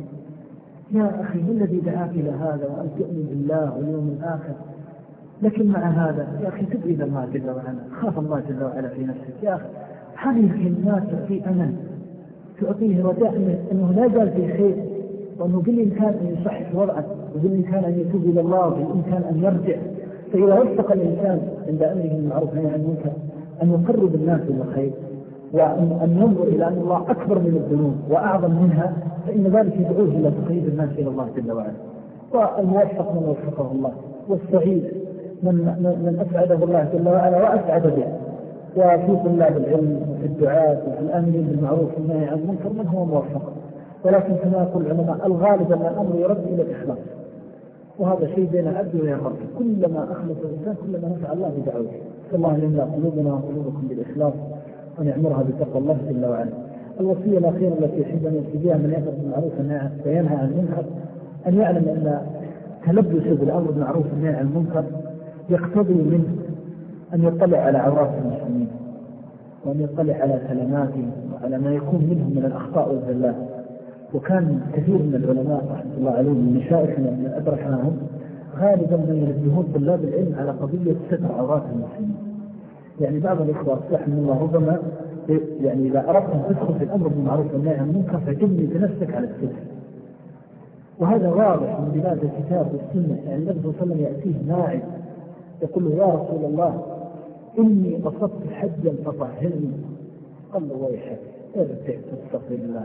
يا أخي ما الذي دعاك إلى هذا وأن تؤمن بالله واليوم الآخر؟ لكن مع هذا يا أخي تب إلى الله جل وعلا، خاف الله جل وعلا في نفسك. يا أخي هذه الكلمات تعطيه أمل، تعطيه رجاء أنه لا زال في خير، وأنه بالإمكان أن يصحح وضعه، وبالإمكان أن يتوب إلى الله، وبالإمكان أن يرجع. فإذا وفق الإنسان عند أمره بالمعروف والنهي عن المنكر أن يقرب الناس إلى الخير، وأن ينظر إلى أن الله أكبر من الذنوب وأعظم منها، فإن ذلك يدعوه إلى تقريب الناس إلى الله جل وعلا. والموفق من وفقه الله، والسعيد من, من أسعده الله جل وعلا وأسعد به. وفي طلاب العلم وفي الدعاة وفي الأمر بالمعروف والنهي عن المنكر من هو موفق، ولكن كما يقول العلماء الغالب أن الأمر يرد إلى الإخلاص، وهذا شيء بين العبد وبين ربه، كلما أخلص الإنسان كلما نفع الله بدعوته. فالله يملأ قلوبنا وقلوبكم بالإخلاص وأن يعمرها بتقوى الله جل وعلا. الوصية الأخيرة التي يحب أن يتبعها من يأمر بالمعروف وينهى عن المنكر أن يعلم أن تلبسه بالأمر بالمعروف والنهي عن المنكر يقتضي منه أن يطلع على عورات المسلمين، وأن يطلع على سلاماتهم وعلى ما يكون منهم من الأخطاء والزلات. وكان كثير من العلماء رحمة الله عليهم من مشايخنا من أدركناهم غالبا من ينبهون طلاب العلم على قضية ستر عورات المسلمين. يعني بعض الإخوة رحمه الله ربما يعني إذا أردت أن تدخل في الأمر بالمعروف والنهي عن المنكر فجبني بنفسك على الستر، وهذا واضح من بلاد الكتاب والسنة. يعني النبي صلى الله عليه وسلم يأتيه ناعم يقول له يا رسول الله إني قصدت حجا فطهرني، قال له ويحك ارجع تستغفر الله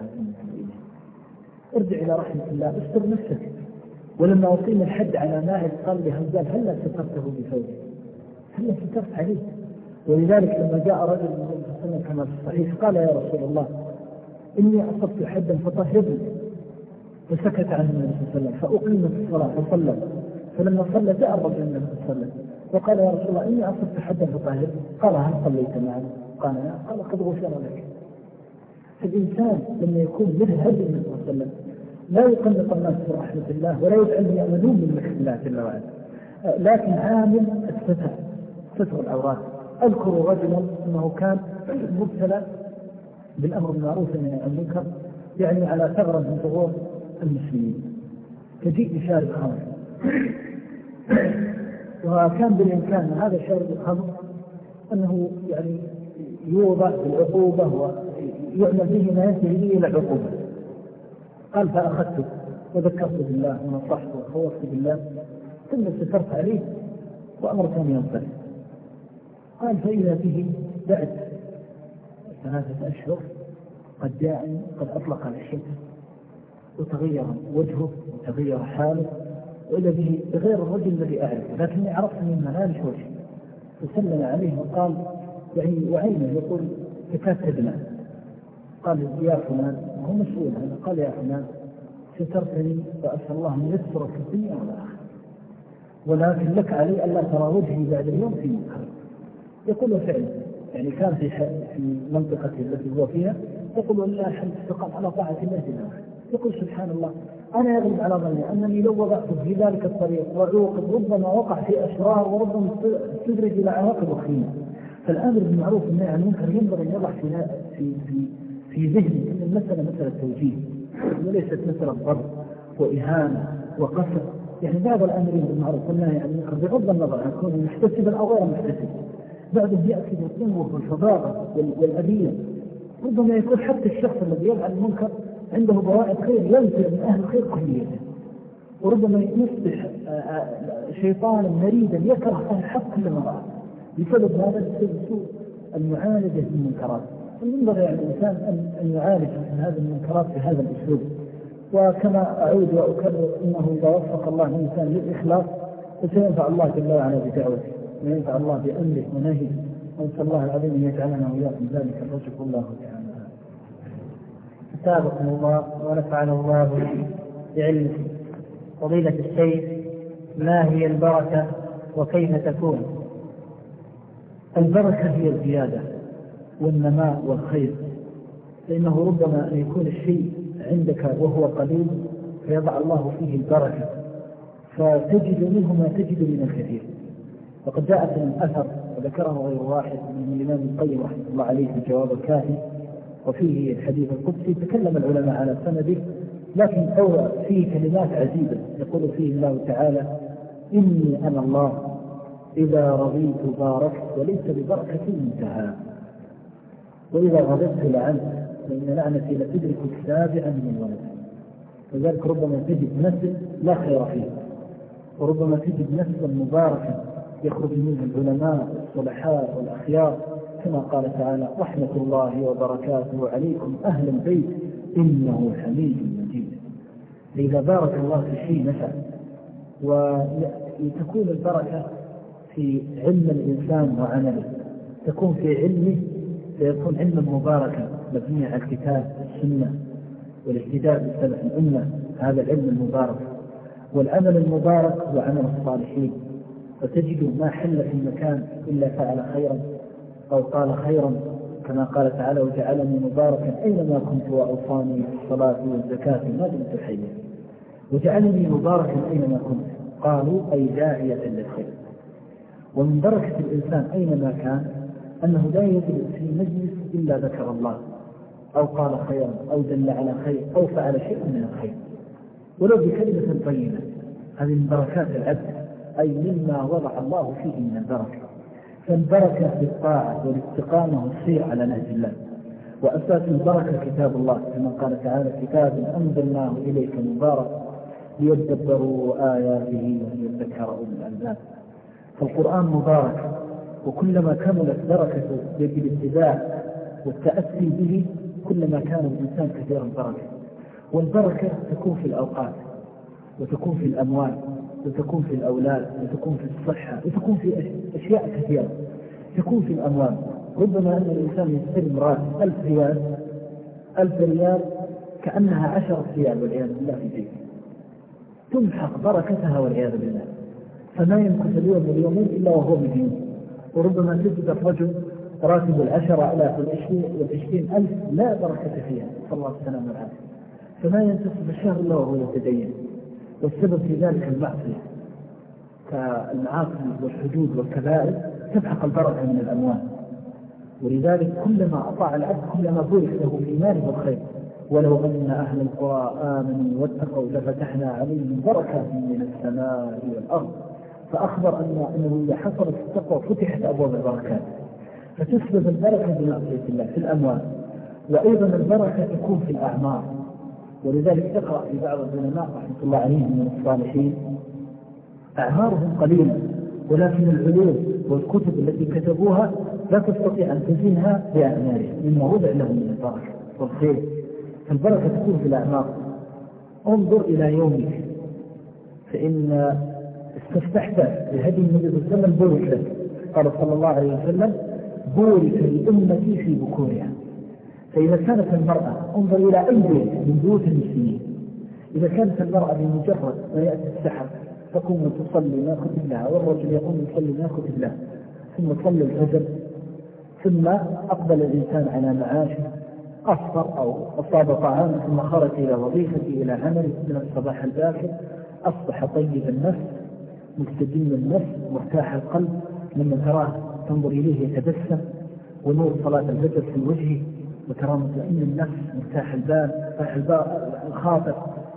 ارجع إلى رحمة الله، استر نفسك. ولما أقيم الحد على ناعم قال لهمزان هلا سترته بثوبه، هلا سترت عليه. ولذلك لما جاء رجل من النبي صلى الله عليه وسلم كما في الصحيح قال يا رسول الله إني أصبت حدا فطهرني، فسكت عنه النبي صلى الله عليه وسلم فأقيمت الصلاة فصلى. فلما صلى جاء الرجل النبي صلى الله عليه وسلم وقال يا رسول الله إني أصبت حدا فطهرني، قال هل صليت معنا؟ قال لا، قال قد غفر لك. فالإنسان لما يكون له هدي من صلى الله عليه وسلم لا يقلق الناس في رحمة الله ولا يجعل يأمنون من مكر الله جل وعلا، لكن عامل الستر، ستر العورات. أذكر رجلا أنه كان مبتلى بالأمر بالمعروف والنهي عن المنكر يعني على ثغرة من ثغور المسلمين، تجيء بشارب خمر، وكان بالإمكان هذا شارب الخمر أنه يعني يوضع بالعقوبة ويعمل به ما ينتهي به إلى العقوبة. قال فأخذته وذكرت بالله ونصحته وخوفت بالله ثم سترت عليه وأمرت أن ينصح. قال فإذا به بعد ثلاثة أشهر قد جاءني قد أطلق الحد وتغير وجهه وتغير حاله، وإذا به بغير الرجل الذي أعرفه، لكني عرفت من ملامح وجهه. وسلم عليه وقال يعني وعينه يقول كتاب تدمع. قال يا فلان، هو مسؤول عنه، قال يا فلان سترتني وأسأل الله أن يستر في الدنيا والآخرة، ولكن لك علي ألا ترى وجهي بعد اليوم في مكان. يقول فعلا يعني كان في في منطقته التي هو فيها يقول والله الحمد استقام على طاعة الله جل وعلا. يقول سبحان الله أنا يغلب على ظني أنني لو وضعت في ذلك الطريق وعوقب ربما وقع في أشرار وربما تدرج إلى عواقب وخيمة. فالأمر بالمعروف والنهي عن المنكر ينبغي أن يضع في في في في ذهني أن المسألة مسألة توجيه وليست مسألة ضرب وإهانة وقصر. يعني بعض الأمرين بالمعروف والنهي عن المنكر بغض النظر عن كونه محتسبا أو غير محتسب بعضهم يأتي بالقوة والفضاءة والأذية. ربما يكون حتى الشخص الذي يفعل المنكر عنده بواعث خير ينفر من أهل الخير كليا، وربما يصبح شيطانا مريدا يكره أهل الحق كل مرة بسبب هذا السوء المعالجة للمنكرات. فينبغي على الإنسان أن يعالج هذه المنكرات بهذا الأسلوب، وكما أعود وأكرر إنه إذا وفق الله الإنسان للإخلاص فسينفع الله جل وعلا بدعوته وينفع الله بأمره ونهيه، ونسأل الله العظيم أن يجعلنا وإياكم ذلك الرجل الله تعالى. أتابكم الله ونفعنا الله بعلمه. فضيلة الشيخ، ما هي البركة وكيف تكون؟ البركة هي الزيادة والنماء والخير، فإنه ربما أن يكون الشيء عندك وهو قليل فيضع الله فيه البركة فتجد منه ما تجد من الكثير. وقد جاءت من أثر وذكره غير واحد من الإمام القيم رحمه الله عليه في الجواب الكافي وفيه الحديث القدسي، تكلم العلماء على سنده لكن أو فيه كلمات عجيبة يقول فيه الله تعالى: إني أنا الله إذا رضيت باركت وليس ببركة منتهى، وإذا غضبت لعنت فإن لعنتي لتدرك السابع من الولد. وذلك ربما تجد نسل لا خير فيه، وربما تجد نسلا مباركا يخرج منه العلماء الصلحاء والأخيار، كما قال تعالى: رحمة الله وبركاته عليكم أهل البيت إنه حميد مجيد. إذا بارك الله في شيء نفع، وتكون البركة في علم الإنسان وعمله، تكون في علمه فيكون علما مباركا مبني على الكتاب والسنة والاهتداء بسلف الأمة، هذا العلم المبارك. والعمل المبارك هو عمل الصالحين، وتجد ما حل في المكان إلا فعل خيرا أو قال خيرا، كما قال تعالى: وجعلني مباركا أينما كنت وأوصاني بالصلاة والزكاة ما دمت حيا. وجعلني مباركا أينما كنت، قالوا أي داعية للخير. ومن بركة الإنسان أينما كان أنه لا يجلس في مجلس إلا ذكر الله أو قال خيرا أو دل على خير أو فعل شيء من الخير ولو بكلمة طيبة. هذه من بركات العبد، أي مما وضع الله فيه من البركة. فالبركة بالطاعة والاستقامة والسير على نهج الله. وأساس البركة كتاب الله، كما قال تعالى: كتاب أنزلناه إليك مبارك ليدبروا آياته وليذكر أولو الألباب. فالقرآن مبارك، وكلما كملت بركته بالاتباع والتأسي به كلما كان الإنسان كثير البركة. والبركة تكون في الأوقات، وتكون في الأموال، وتكون في الأولاد، وتكون في الصحة، وتكون في أشياء كثيرة. تكون في الأموال، ربما أن الإنسان يستلم راتب ألف ريال ألف ريال كأنها عشرة ريال والعياذ بالله في جيبه، تمحق بركتها والعياذ بالله، فما يمكث اليوم واليومين إلا وهو مدين. وربما تجد الرجل راتب العشرة آلاف والعشرين ألف لا بركة فيها، صلى الله عليه وسلم والعافية، فما ينتصف الشهر إلا وهو يتدين. والسبب في ذلك المعصية كالمعاصي والحدود والكبائر تمحق البركة من الأموال. ولذلك كلما أطاع العبد كلما بورك له في ماله والخير. ولو أن أهل القرى آمنوا واتقوا لفتحنا عليهم بركة من السماء والأرض. فأخبر أن أنه إذا حصلت التقوى فتحت أبواب البركات، فتسبب البركة بمعصية الله في الأموال. وأيضا البركة تكون في الأعمار. ولذلك تقرأ في بعض العلماء رحمة الله عليهم من الصالحين أعمارهم قليلة، ولكن العلوم والكتب التي كتبوها لا تستطيع أن تزينها بأعمارهم، مما وضع لهم من البركة والخير. فالبركة تكون في الأعمار. انظر إلى يومك، فإن استفتحت بهدي النبي صلى الله عليه وسلم بورك لك. قال صلى الله عليه وسلم: بورك لأمتي في بكورها. فإذا كانت المرأة، انظر إلى أي بيت من بيوت المسلمين، إذا كانت المرأة بمجرد ما يأتي السحر تقوم وتصلي ما كتب لها، والرجل يقوم يصلي ما كتب له، ثم صلى الفجر، ثم أقبل الإنسان على معاشه، أفطر أو أصاب طعاما، ثم خرج إلى وظيفته إلى عمله من الصباح الباكر، أصبح طيب النفس مستجم النفس مرتاح القلب، لما تراه تنظر إليه يتبسم ونور صلاة الفجر في وجهه، وترى مطمئن النفس مرتاح البال مرتاح الخاطر.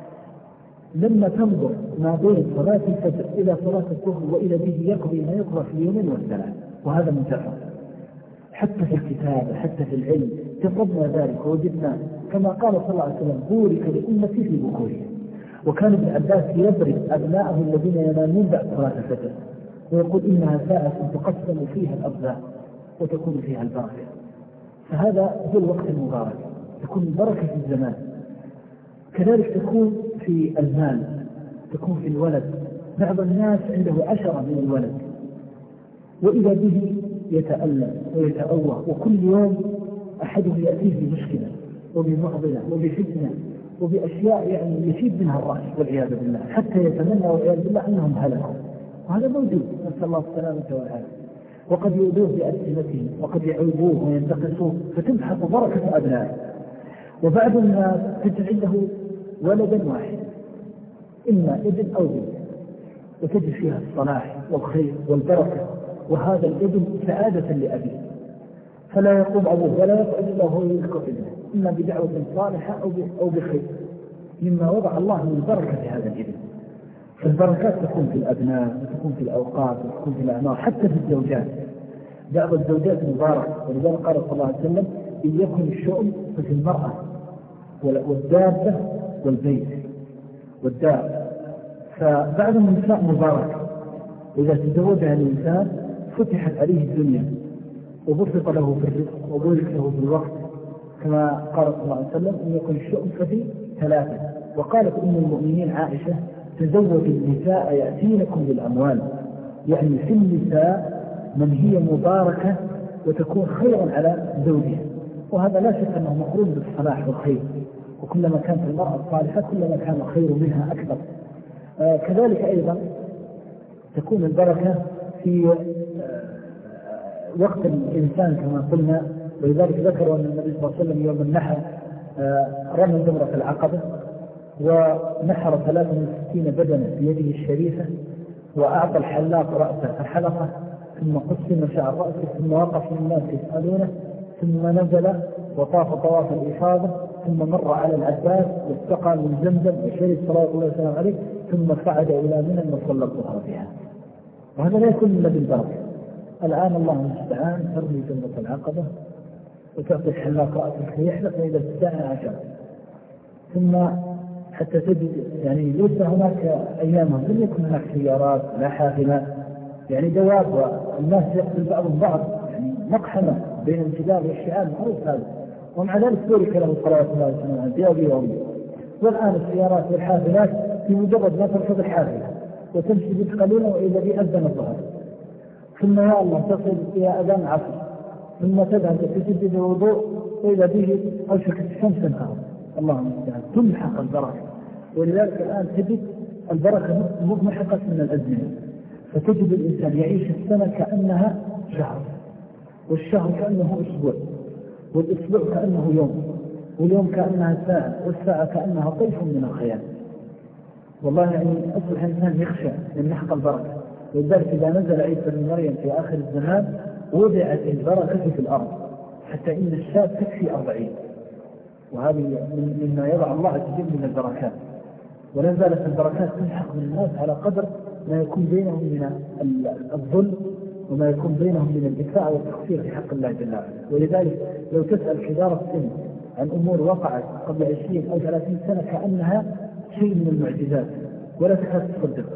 لما تنظر ما بين صلاة الفجر إلى صلاة الظهر وإلى به يقضي ما يقضى في اليومين والثلاث، وهذا مجرد. حتى في الكتاب حتى في العلم جربنا ذلك ووجدنا كما قال صلى الله عليه وسلم: بورك لأمتي في بكورها. وكان ابن عباس يضرب أبناءه الذين ينامون بعد صلاة الفجر ويقول: إنها ساعة تقسم فيها الأرزاق وتكون فيها البركة. فهذا هو الوقت المبارك، تكون البركة في الزمان. كذلك تكون في المال، تكون في الولد. بعض الناس عنده عشرة من الولد وإذا به يتألم ويتأوه، وكل يوم أحدهم يأتيه بمشكلة وبمعضلة وبفتنة وبأشياء يعني يشيب منها الرأس والعياذ بالله، حتى يتمنى والعياذ بالله أنهم هلكوا. وهذا موجود، نسأل الله السلامة والعافية. وقد يؤذوه بألسنتهم وقد يعيبوه وينتقصوه فتمحق بركة أبنائه. وبعض الناس تجد عنده ولدا واحد، إما ابن أو بنت، وتجد فيها الصلاح والخير والبركة، وهذا الابن سعادة لأبيه، فلا يقوم أبوه ولا يقعد إلا هو يذكر ابنه، إما بدعوة صالحة أو بخير مما وضع الله من البركة في هذا الابن. فالبركات تكون في الأبناء وتكون في الأوقات وتكون في الأعمار، حتى في الزوجات. بعض الزوجات مباركة، ولذلك قال صلى الله عليه وسلم: إن يكن الشؤم ففي المرأة والدابة والبيت والدار. فبعض النساء مبارك، إذا تزوجها الإنسان فتحت عليه الدنيا وبسط له في الرزق وبارك له في الوقت، كما قال صلى الله عليه وسلم: إن يكن الشؤم ففي ثلاثة. وقالت أم المؤمنين عائشة: تزوج النساء يأتينكم بالأموال، يعني في النساء من هي مباركة وتكون خيرا على زوجها. وهذا لا شك أنه مقرون بالصلاح والخير، وكلما كانت المرأة الصالحة كلما كان الخير منها أكثر. آه كذلك أيضا تكون البركة في آه وقت الإنسان كما قلنا. ولذلك ذكروا أن النبي صلى الله عليه وسلم يوم النحر آه رمى جمرة العقبة ونحر ثلاثة وستين بدنة بيده الشريفة، وأعطى الحلاق رأسه فحلقه، ثم قسم شعر رأسه، ثم وقف الناس يسألونه، ثم نزل وطاف طواف الإفاضة، ثم مر على العباس واستقى من زمزم وشرب صلى الله عليه وسلم عليه، ثم صعد إلى منى وصلى الظهر بها. وهذا لا يكون إلا بالبركة. الآن الله المستعان ترمي جمرة العقبة وتعطي الحلاق رأسه فيحلق إلى الساعة عشرة، ثم حتى تجد يعني ليس هناك أيامهم لم يكن هناك سيارات لا حافلات، يعني دواب، والناس يقتل بعضهم بعض، يعني مقحمة بين الجبال والشعاب معروف هذا، ومع ذلك بورك له صلوات الله وسلامه عليه بأبي وأمي. والآن السيارات والحافلات في مجرد ما تركب الحافلة وتمشي بك قليلا وإذا بي أذن الظهر، ثم يا الله تصل إلى أذان العصر، ثم تذهب تسجد الوضوء وإذا به أوشكت الشمس تنهار. اللهم استعان تمحق البركة. ولذلك الآن تجد البركة ممحقة من الأزمنة، فتجد الإنسان يعيش السنة كأنها شهر، والشهر كأنه أسبوع، والأسبوع كأنه يوم، واليوم كأنها ساعة، والساعة كأنها طيف من الخيال. والله يعني أصبح الإنسان يخشى من محق البركة. ولذلك إذا نزل عيسى بن مريم في آخر الزمان وضعت البركة في الأرض، حتى إن الشاة تكفي أربعين، وهذه مما يضع الله عز وجل من البركات. ونزلت البركات تلحق من الناس على قدر ما يكون بينهم من الظلم وما يكون بينهم من الدفاع والتخفير في حق الله جل وعلا. ولذلك لو تسأل كبار السن عن أمور وقعت قبل عشرين أو ثلاثين سنة كأنها شيء من المعجزات ولا تكاد تصدق،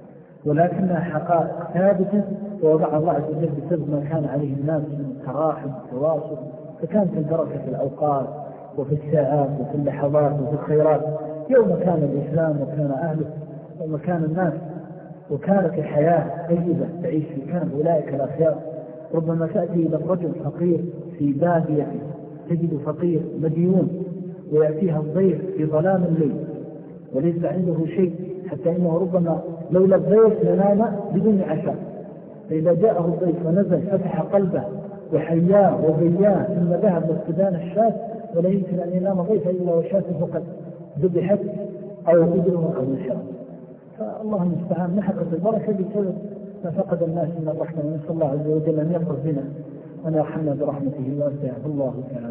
ولكنها حقائق ثابتة ووضع الله عز وجل بسبب ما كان عليه الناس من التراحم والتواصل. فكانت البركة في الأوقات وفي الساعات وفي اللحظات وفي الخيرات. يوم كان الإسلام وكان أهله ومكان الناس وكانت الحياة طيبة تعيش في، كان أولئك الأخيار. ربما تأتي إلى الرجل فقير في بادية تجد فقير مديون ويأتيها الضيف في ظلام الليل وليس عنده شيء، حتى إنه ربما لولا الضيف لنام بدون عشاء، فإذا جاءه الضيف ونزل فتح قلبه وحياه وبياه ثم ذهب واستدان الشاة، ولا يمكن أن ينام ضيف إلا وشاة فقد ذبحت أو أجره أو نشر. فالله المستعان محقت البركة بسبب ما فقد الناس من الرحمة. ونسأل الله عز وجل أن يغفر بنا وأن يرحمنا برحمته واسعه. الله تعالى.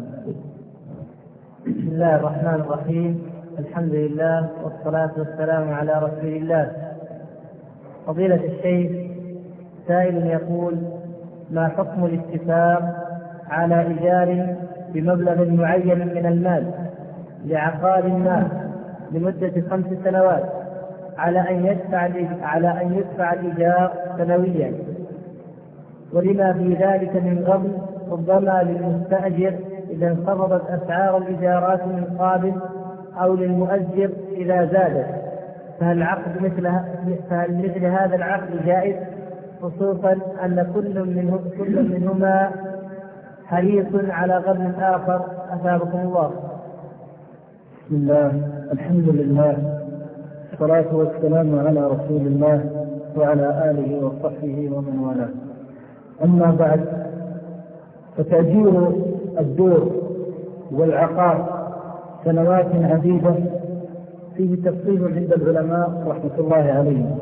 بسم الله الرحمن الرحيم. الحمد لله والصلاة والسلام على رسول الله. فضيلة الشيخ، سائل يقول: ما حكم الاتفاق على إيجار بمبلغ معين من المال لعقار ما لمدة خمس سنوات على أن يدفع على أن يدفع الإيجار سنويا، ولما في ذلك من غبن ربما للمستأجر إذا انخفضت أسعار الإيجارات من قابل أو للمؤجر إذا زادت، فهل عقد مثل فهل مثل هذا العقد جائز، خصوصا أن كل منه كل منهما حريص على غرم الآخر؟ أثابكم الله. بسم الله، الحمد لله، الصلاة والسلام على رسول الله وعلى آله وصحبه ومن والاه. أما بعد، فتأجير الدور والعقار سنوات عديدة فيه تفصيل عند العلماء رحمة الله عليهم.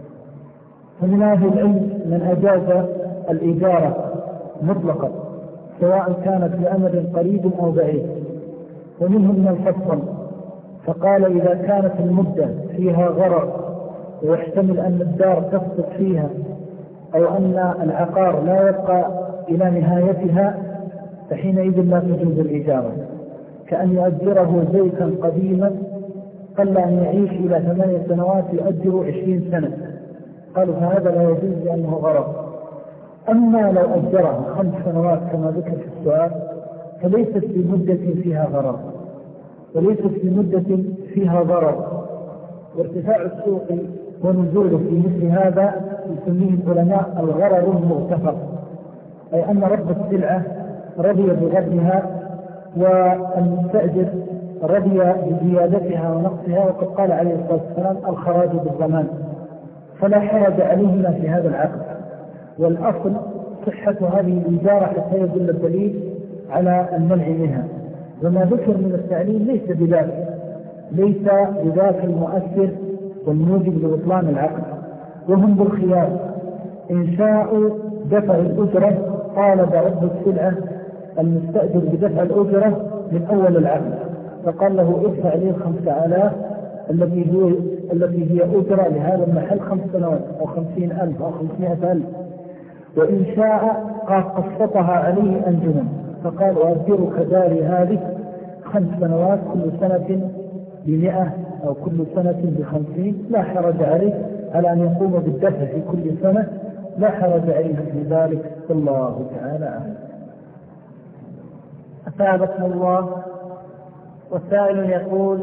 فمن أهل العلم من أجاز الإجارة مطلقا سواء كانت لأمد قريب أو بعيد، ومنهم من الفصل فقال إذا كانت المدة فيها غرر ويحتمل أن الدار تسقط فيها أو أن العقار لا يبقى إلى نهايتها فحينئذ لا تجوز الإجارة، كأن يؤجره زيتا قديما قل أن يعيش إلى ثمانية سنوات يؤجر عشرين سنة، قالوا فهذا لا يجوز لأنه غرر. أما لو أجره خمس سنوات كما ذكر في السؤال فليست في مدة فيها غرر وليست في مدة فيها ضرر، وارتفاع السوق ونزوله في مثل هذا يسميه العلماء الغرر المغتفر، أي أن رب السلعة رضي بغرها والمستأجر رضي بزيادتها ونقصها، وقد قال عليه الصلاة والسلام الخراج بالضمان، فلا حرج عليهما في هذا العقد. والأصل صحة هذه الإجارة حتى يدل الدليل على المنع منها، وما ذكر من التعليل ليس بذلك ليس بذاك المؤثر والموجب لبطلان العقد، وهم بالخيار إن شاءوا دفع الأجرة طالب رب السلعة المستأجر بدفع الأجرة من أول العقد، فقال له ادفع لي خمسة آلاف التي هي التي هي أجرة لهذا المحل خمس سنوات أو خمسين ألف أو خمسمائة ألف، وإن شاء قد قسطها عليه أنجما فقال أؤجرك داري هذه خمس سنوات كل سنة بمئة أو كل سنة بخمسين، لا حرج عليه على أن يقوم بالدفع في كل سنة، لا حرج عليه في ذلك، الله تعالى أعلم. أثابكم الله. والسائل يقول: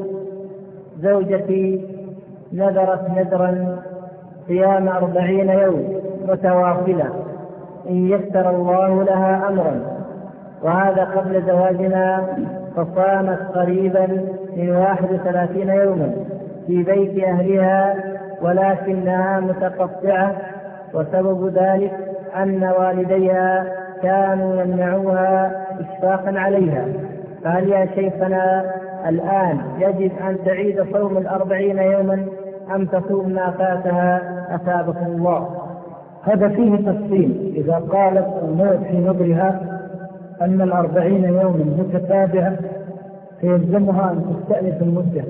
زوجتي نذرت نذرا صيام أربعين يوم متواصلة إن يسر الله لها أمرا، وهذا قبل زواجنا، فصامت قريبا من واحد وثلاثين يوما في بيت أهلها ولكنها متقطعة، وسبب ذلك أن والديها كانوا يمنعوها إشفاقا عليها، فهل يا شيخنا الآن يجب أن تعيد صوم الأربعين يوما أم تصوم ما فاتها؟ أثابكم الله. هذا فيه تفصيل. إذا قالت الموت في نظرها أن الأربعين يوما متتابعة فيلزمها أن تستأنف المدة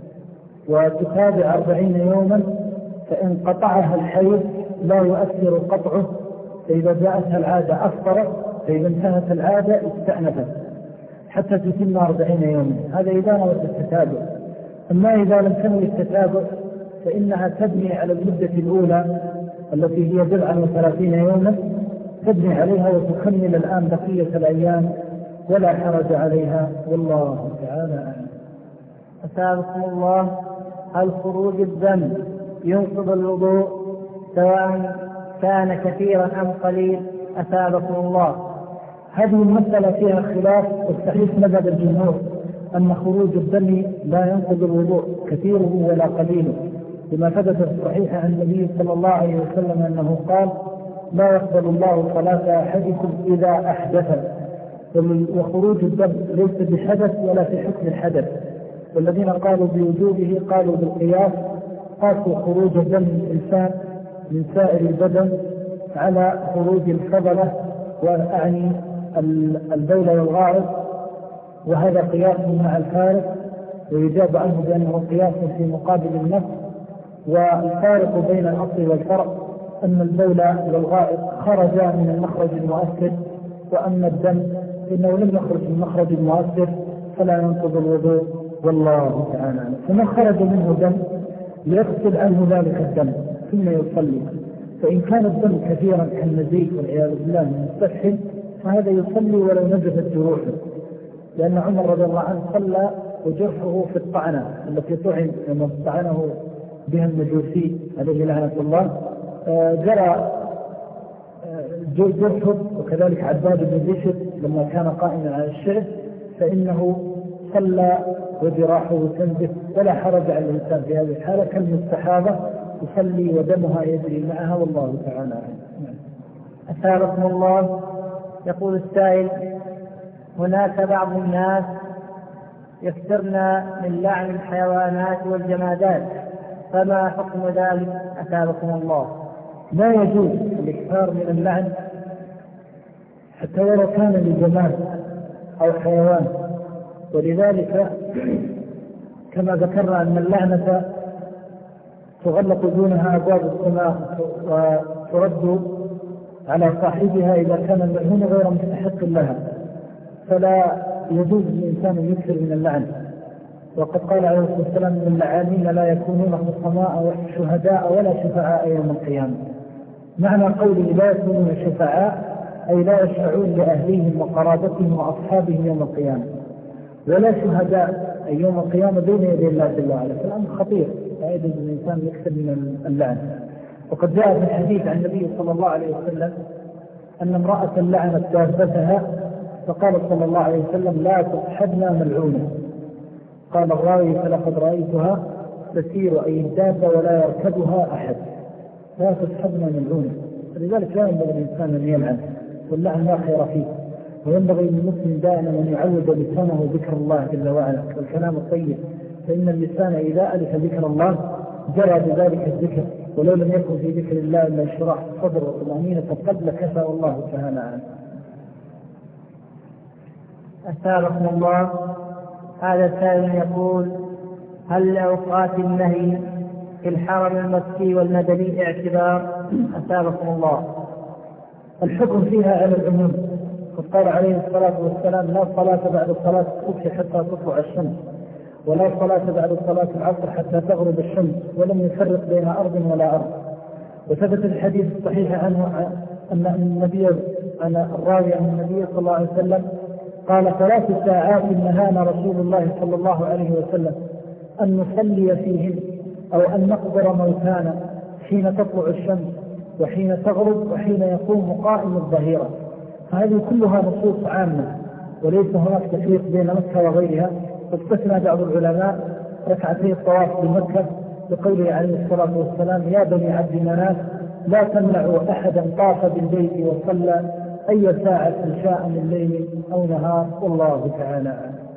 وتتابع أربعين يوما، فإن قطعها الحيض لا يؤثر قطعه، فإذا جاءتها العادة أفطرت، فإذا انتهت العادة استأنفت حتى تتم أربعين يوما، هذا إذا نوت التتابع. أما إذا لم تنوي التتابع فإنها تبني على المدة الأولى التي هي بضعا وثلاثين يوما، تبني عليها وتكمل الآن بقية الأيام ولا حرج عليها، والله تعالى أعلم. أثابكم الله. هل خروج الدم ينقض الوضوء سواء كان كثيرا أم قليل؟ أثابكم الله. هذه المسألة فيها خلاف، والصحيح مذهب الجمهور أن خروج الدم لا ينقض الوضوء كثيره ولا قليله، لما ثبت في الصحيح عن النبي صلى الله عليه وسلم أنه قال: لا يقبل الله صلاة أحدكم إذا أحدث. وخروج الدم ليس بحدث ولا في حكم الحدث، والذين قالوا بوجوبه قالوا بالقياس، قاسوا خروج دم الإنسان من سائر البدن على خروج الفضلة وأعني البول والغائط، وهذا قياس مع الفارق، ويجاب عنه بأنه قياس في مقابل النفس. والفارق بين الأصل والفرع أن البول والغائط خرجا من المخرج المؤثر، وأما الدم إنه لم يخرج من مخرج المؤثر فلا ينقض الوضوء، والله تعالى. فمن خرج منه دم يغسل عنه ذلك الدم ثم يصلي، فإن كان الدم كثيرا كالنزيف والعياذ بالله مستفحل فهذا يصلي ولو نزفت جروحه، لأن عمر رضي الله عنه صلى وجرحه في الطعنة التي طعن لما طعنه بها المجوسي عليه لعنة الله. جرى جرحه وكذلك عباد بن بشر لما كان قائما على الشعب فإنه صلى وجراحه تنزف ولا حرج على الإنسان في هذه الحالة كالمستحاضة يصلي ودمها يجري معها والله تعالى. أثابكم الله. يقول السائل: هناك بعض الناس يكثرن من لعن الحيوانات والجمادات، فما حكم ذلك أثابكم الله؟ لا يجوز الإكثار من اللعن حتى ولو كان لجماد أو حيوان، ولذلك كما ذكرنا أن اللعنة تغلق دونها أبواب السماء وترد على صاحبها إذا كان الملعون غير مستحق لها، فلا يجوز للإنسان يكثر من اللعن. وقد قال عليه الصلاة والسلام: من اللعانين لا يكونون خصماء شهداء ولا شفعاء يوم القيامة. معنى قوله لا يكونون شفعاء أي لا يشفعون لأهليهم وقرابتهم وأصحابهم يوم القيامة، ولا شهداء أي يوم القيامة بين يدي الله جل وعلا. فالأمر خطير، لا يجوز للإنسان يكثر من اللعن. وقد جاء في الحديث عن النبي صلى الله عليه وسلم أن امرأة لعنت دابتها فقال صلى الله عليه وسلم: لا تصحبنا ملعونة. قال الراوي: فلقد رأيتها تسير أي الدابة ولا يركبها أحد. لا تصحبنا ملعونة. فلذلك لا ينبغي الإنسان أن يلعن، واللعن لا خير فيه. وينبغي للمسلم دائما أن يعود لسانه ذكر الله جل وعلا والكلام الطيب، فإن اللسان إذا ألف ذكر الله جرى بذلك الذكر، ولو لم يكن في ذكر الله إلا انشراح الصدر وطمأنينة القلب لكفى والله تعالى عنه. أثابكم الله. هذا سائل يقول: هل لأوقات النهي في الحرم المكي والمدني اعتبار؟ أثابكم الله. الحكم فيها على العموم، قد قال عليه الصلاة والسلام: لا صلاة بعد صلاة الصبح حتى تطلع الشمس، ولا صلاة بعد صلاة العصر حتى تغرب الشمس، ولم يفرق بين أرض ولا أرض. وثبت الحديث الصحيح عنه أن النبي أن الراوي عن النبي صلى الله عليه وسلم قال: ثلاث ساعات نهانا رسول الله صلى الله عليه وسلم أن نصلي فيهن أو أن نقبر موتانا حين تطلع الشمس وحين تغرب وحين يقوم قائم الظهيرة. فهذه كلها نصوص عامة وليس هناك تفريق بين مكة وغيرها. واستثنى بعض العلماء ركعتي الطواف بمكة بقوله عليه الصلاة والسلام: يا بني عبد مناف لا تمنعوا أحدا طاف بالبيت وصلى أي ساعة شاء من ليل أو نهار والله تعالى.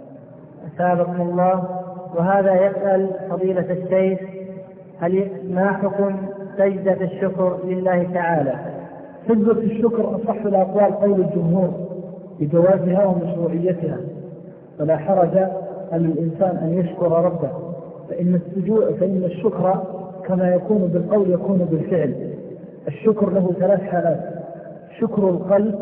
أثابكم الله. وهذا يسأل فضيلة الشيخ: هل ما حكم سجدة الشكر لله تعالى؟ سجدة الشكر أصح الأقوال قول الجمهور بجوازها ومشروعيتها، فلا حرج على الإنسان أن يشكر ربه، فإن السجود فإن الشكر كما يكون بالقول يكون بالفعل. الشكر له ثلاث حالات: شكر القلب،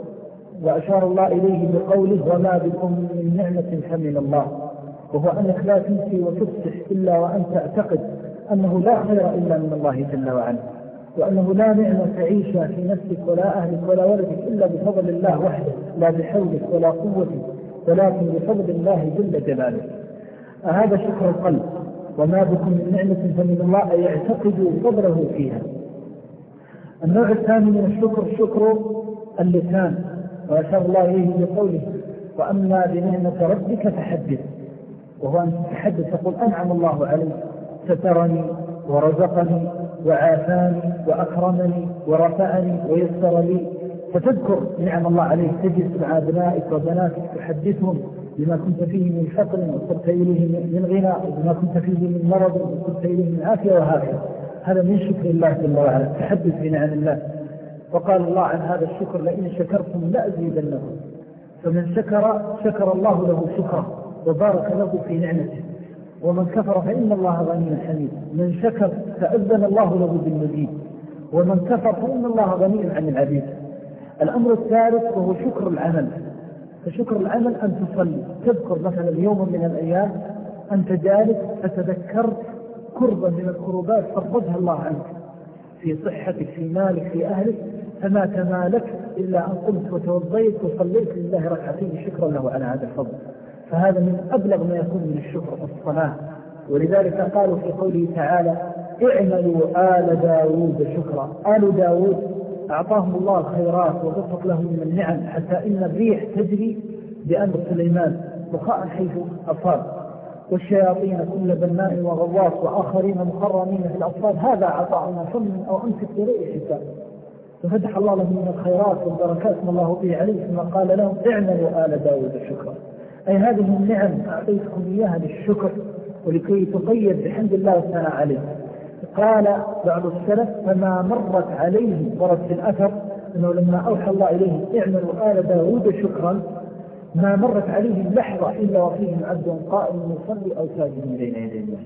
وأشار الله إليه بقوله: وما بكم من نعمة فمن الله، وهو أنك لا تنسي وتفسح إلا وأنت تعتقد أنه لا خير إلا من الله جل وعلا، وأنه لا نعمة تعيشها في نفسك ولا أهلك ولا ولدك إلا بفضل الله وحده، لا بحولك ولا قوتك ولكن بفضل الله جل جلاله. هذا شكر القلب. وما بكم من نعمة فمن الله أي يعتقدوا فضله فيها. النوع الثاني من الشكر شكر اللسان، وأشار الله إليه بقوله: وأما بنعمة ربك فحدث، وهو أن تتحدث تقول: أنعم الله علي، سترني ورزقني وعافاني وأكرمني ورفعني ويسر لي، فتذكر نعم الله عليك، تجلس مع أبنائك وبناتك تحدثهم بما كنت فيه من فقر وصرت إليه من غنى، وبما كنت فيه من مرض وصرت إليه من عافية وهكذا. هذا من شكر الله جل وعلا، التحدث بنعم الله. وقال الله عن هذا الشكر: لئن شكرتم لأزيدنكم. فمن شكر شكر الله له شكرا وبارك له في نعمته، ومن كفر فإن الله غني حميد. من شكر فأذن الله له بالمزيد، ومن كفر فإن الله غني عن العبيد. الأمر الثالث وهو شكر العمل. فشكر العمل أن تصلي، تذكر مثلا يوم من الأيام أنت جالس فتذكرت كربا من الكربات فرضها الله عنك في صحتك في مالك في أهلك، فما تمالك إلا أن قمت وتوضيت وصليت لله ركعتين شكرا له على هذا الفضل. فهذا من أبلغ ما يكون من الشكر الصلاة. ولذلك قالوا في قوله تعالى اعملوا آل داود شكرا. آل داود أعطاهم الله الخيرات وبسط لهم من النعم حتى إن الريح تجري بأمر سليمان بخاء حيث أصاب، والشياطين كل بناء وغواص وآخرين مقرنين في الأصفاد. هذا عطاؤنا فمن أو أمسك بريء حساب. ففتح الله لهم من الخيرات والبركات ما الله به عليه ثم قال لهم اعملوا آل داود شكرا، أي هذه النعم أعطيتكم إياها للشكر ولكي تقيد بحمد الله تعالى عليه. قال بعض السلف فما مرت عليه، ورد في الأثر أنه لما أوحى الله إليه اعملوا آل داود شكرا ما مرت عليه لحظة إلا وفيهم عبد قائم يصلي أو ساجد بين يدي الله.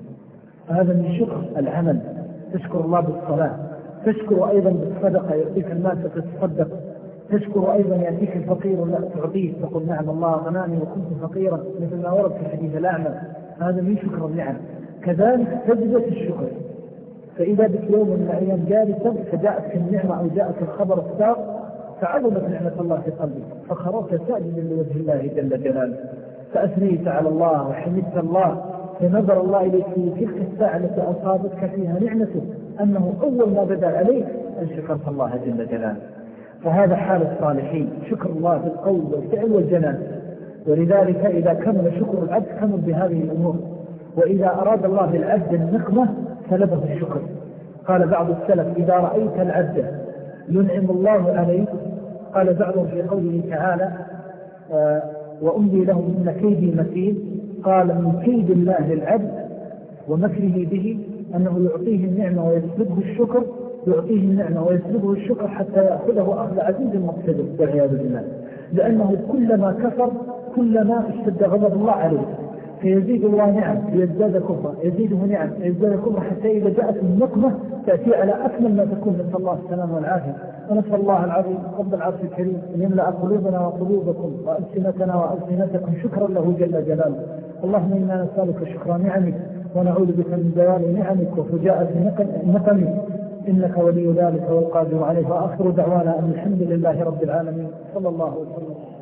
هذا من شكر العمل، تشكر الله بالصلاة، تشكر أيضا بالصدقة يعطيك المال فتصدق، تشكر أيضا يأتيك الفقير لا تعطيه تقول نعم الله غناني وكنت فقيرا مثل ما ورد في حديث الأعمى. هذا من شكر النعم. كذلك سجدة الشكر، فإذا بك يوم من الأيام جالسا فجاءتك النعمة أو جاءت الخبر السابق فعظمت نعمة الله في قلبك فخرجت ساجدا لوجه الله جل جلاله، فأثنيت على الله وحمدت الله، فنظر الله إليك في تلك الساعة التي أصابتك فيها نعمته أنه أول ما بدأ عليك أن شكرت الله جل جلاله. فهذا حال الصالحين، شكر الله بالقول والفعل والجنان. ولذلك إذا كمل شكر العبد كمل بهذه الأمور. وإذا أراد الله بالعبد النقمة فلبه الشكر. قال بعض السلف إذا رأيت العبد ينعم الله عليه، قال بعضهم في قوله تعالى آه وأملي لهم من كيدي متين، قال من كيد الله للعبد ومكره به أنه يعطيه النعمة ويسلبه الشكر، يعطيه النعمة ويسلبه الشكر حتى يأخذه أخذ عزيز مقتدر والعياذ بالله، لأنه كلما كفر كلما اشتد غضب الله عليه، فيزيد الله نعم يزداد كفر، يزيده نعم يزداد كفر، حتى إذا جاءت النقمة تأتي على أكمل ما تكون. نسأل الله السلامة والعافية. ونسأل الله العظيم رب العرش الكريم أن يملأ قلوبنا وقلوبكم وألسنتنا وألسنتكم شكرا له جل جلاله. اللهم إنا نسألك شكر نعمك ونعوذ بك من زوال نعمك وفجاءة نقمك، إنك ولي ذلك والقادر عليه. وآخر دعوانا أن الحمد لله رب العالمين. صلى الله وسلم.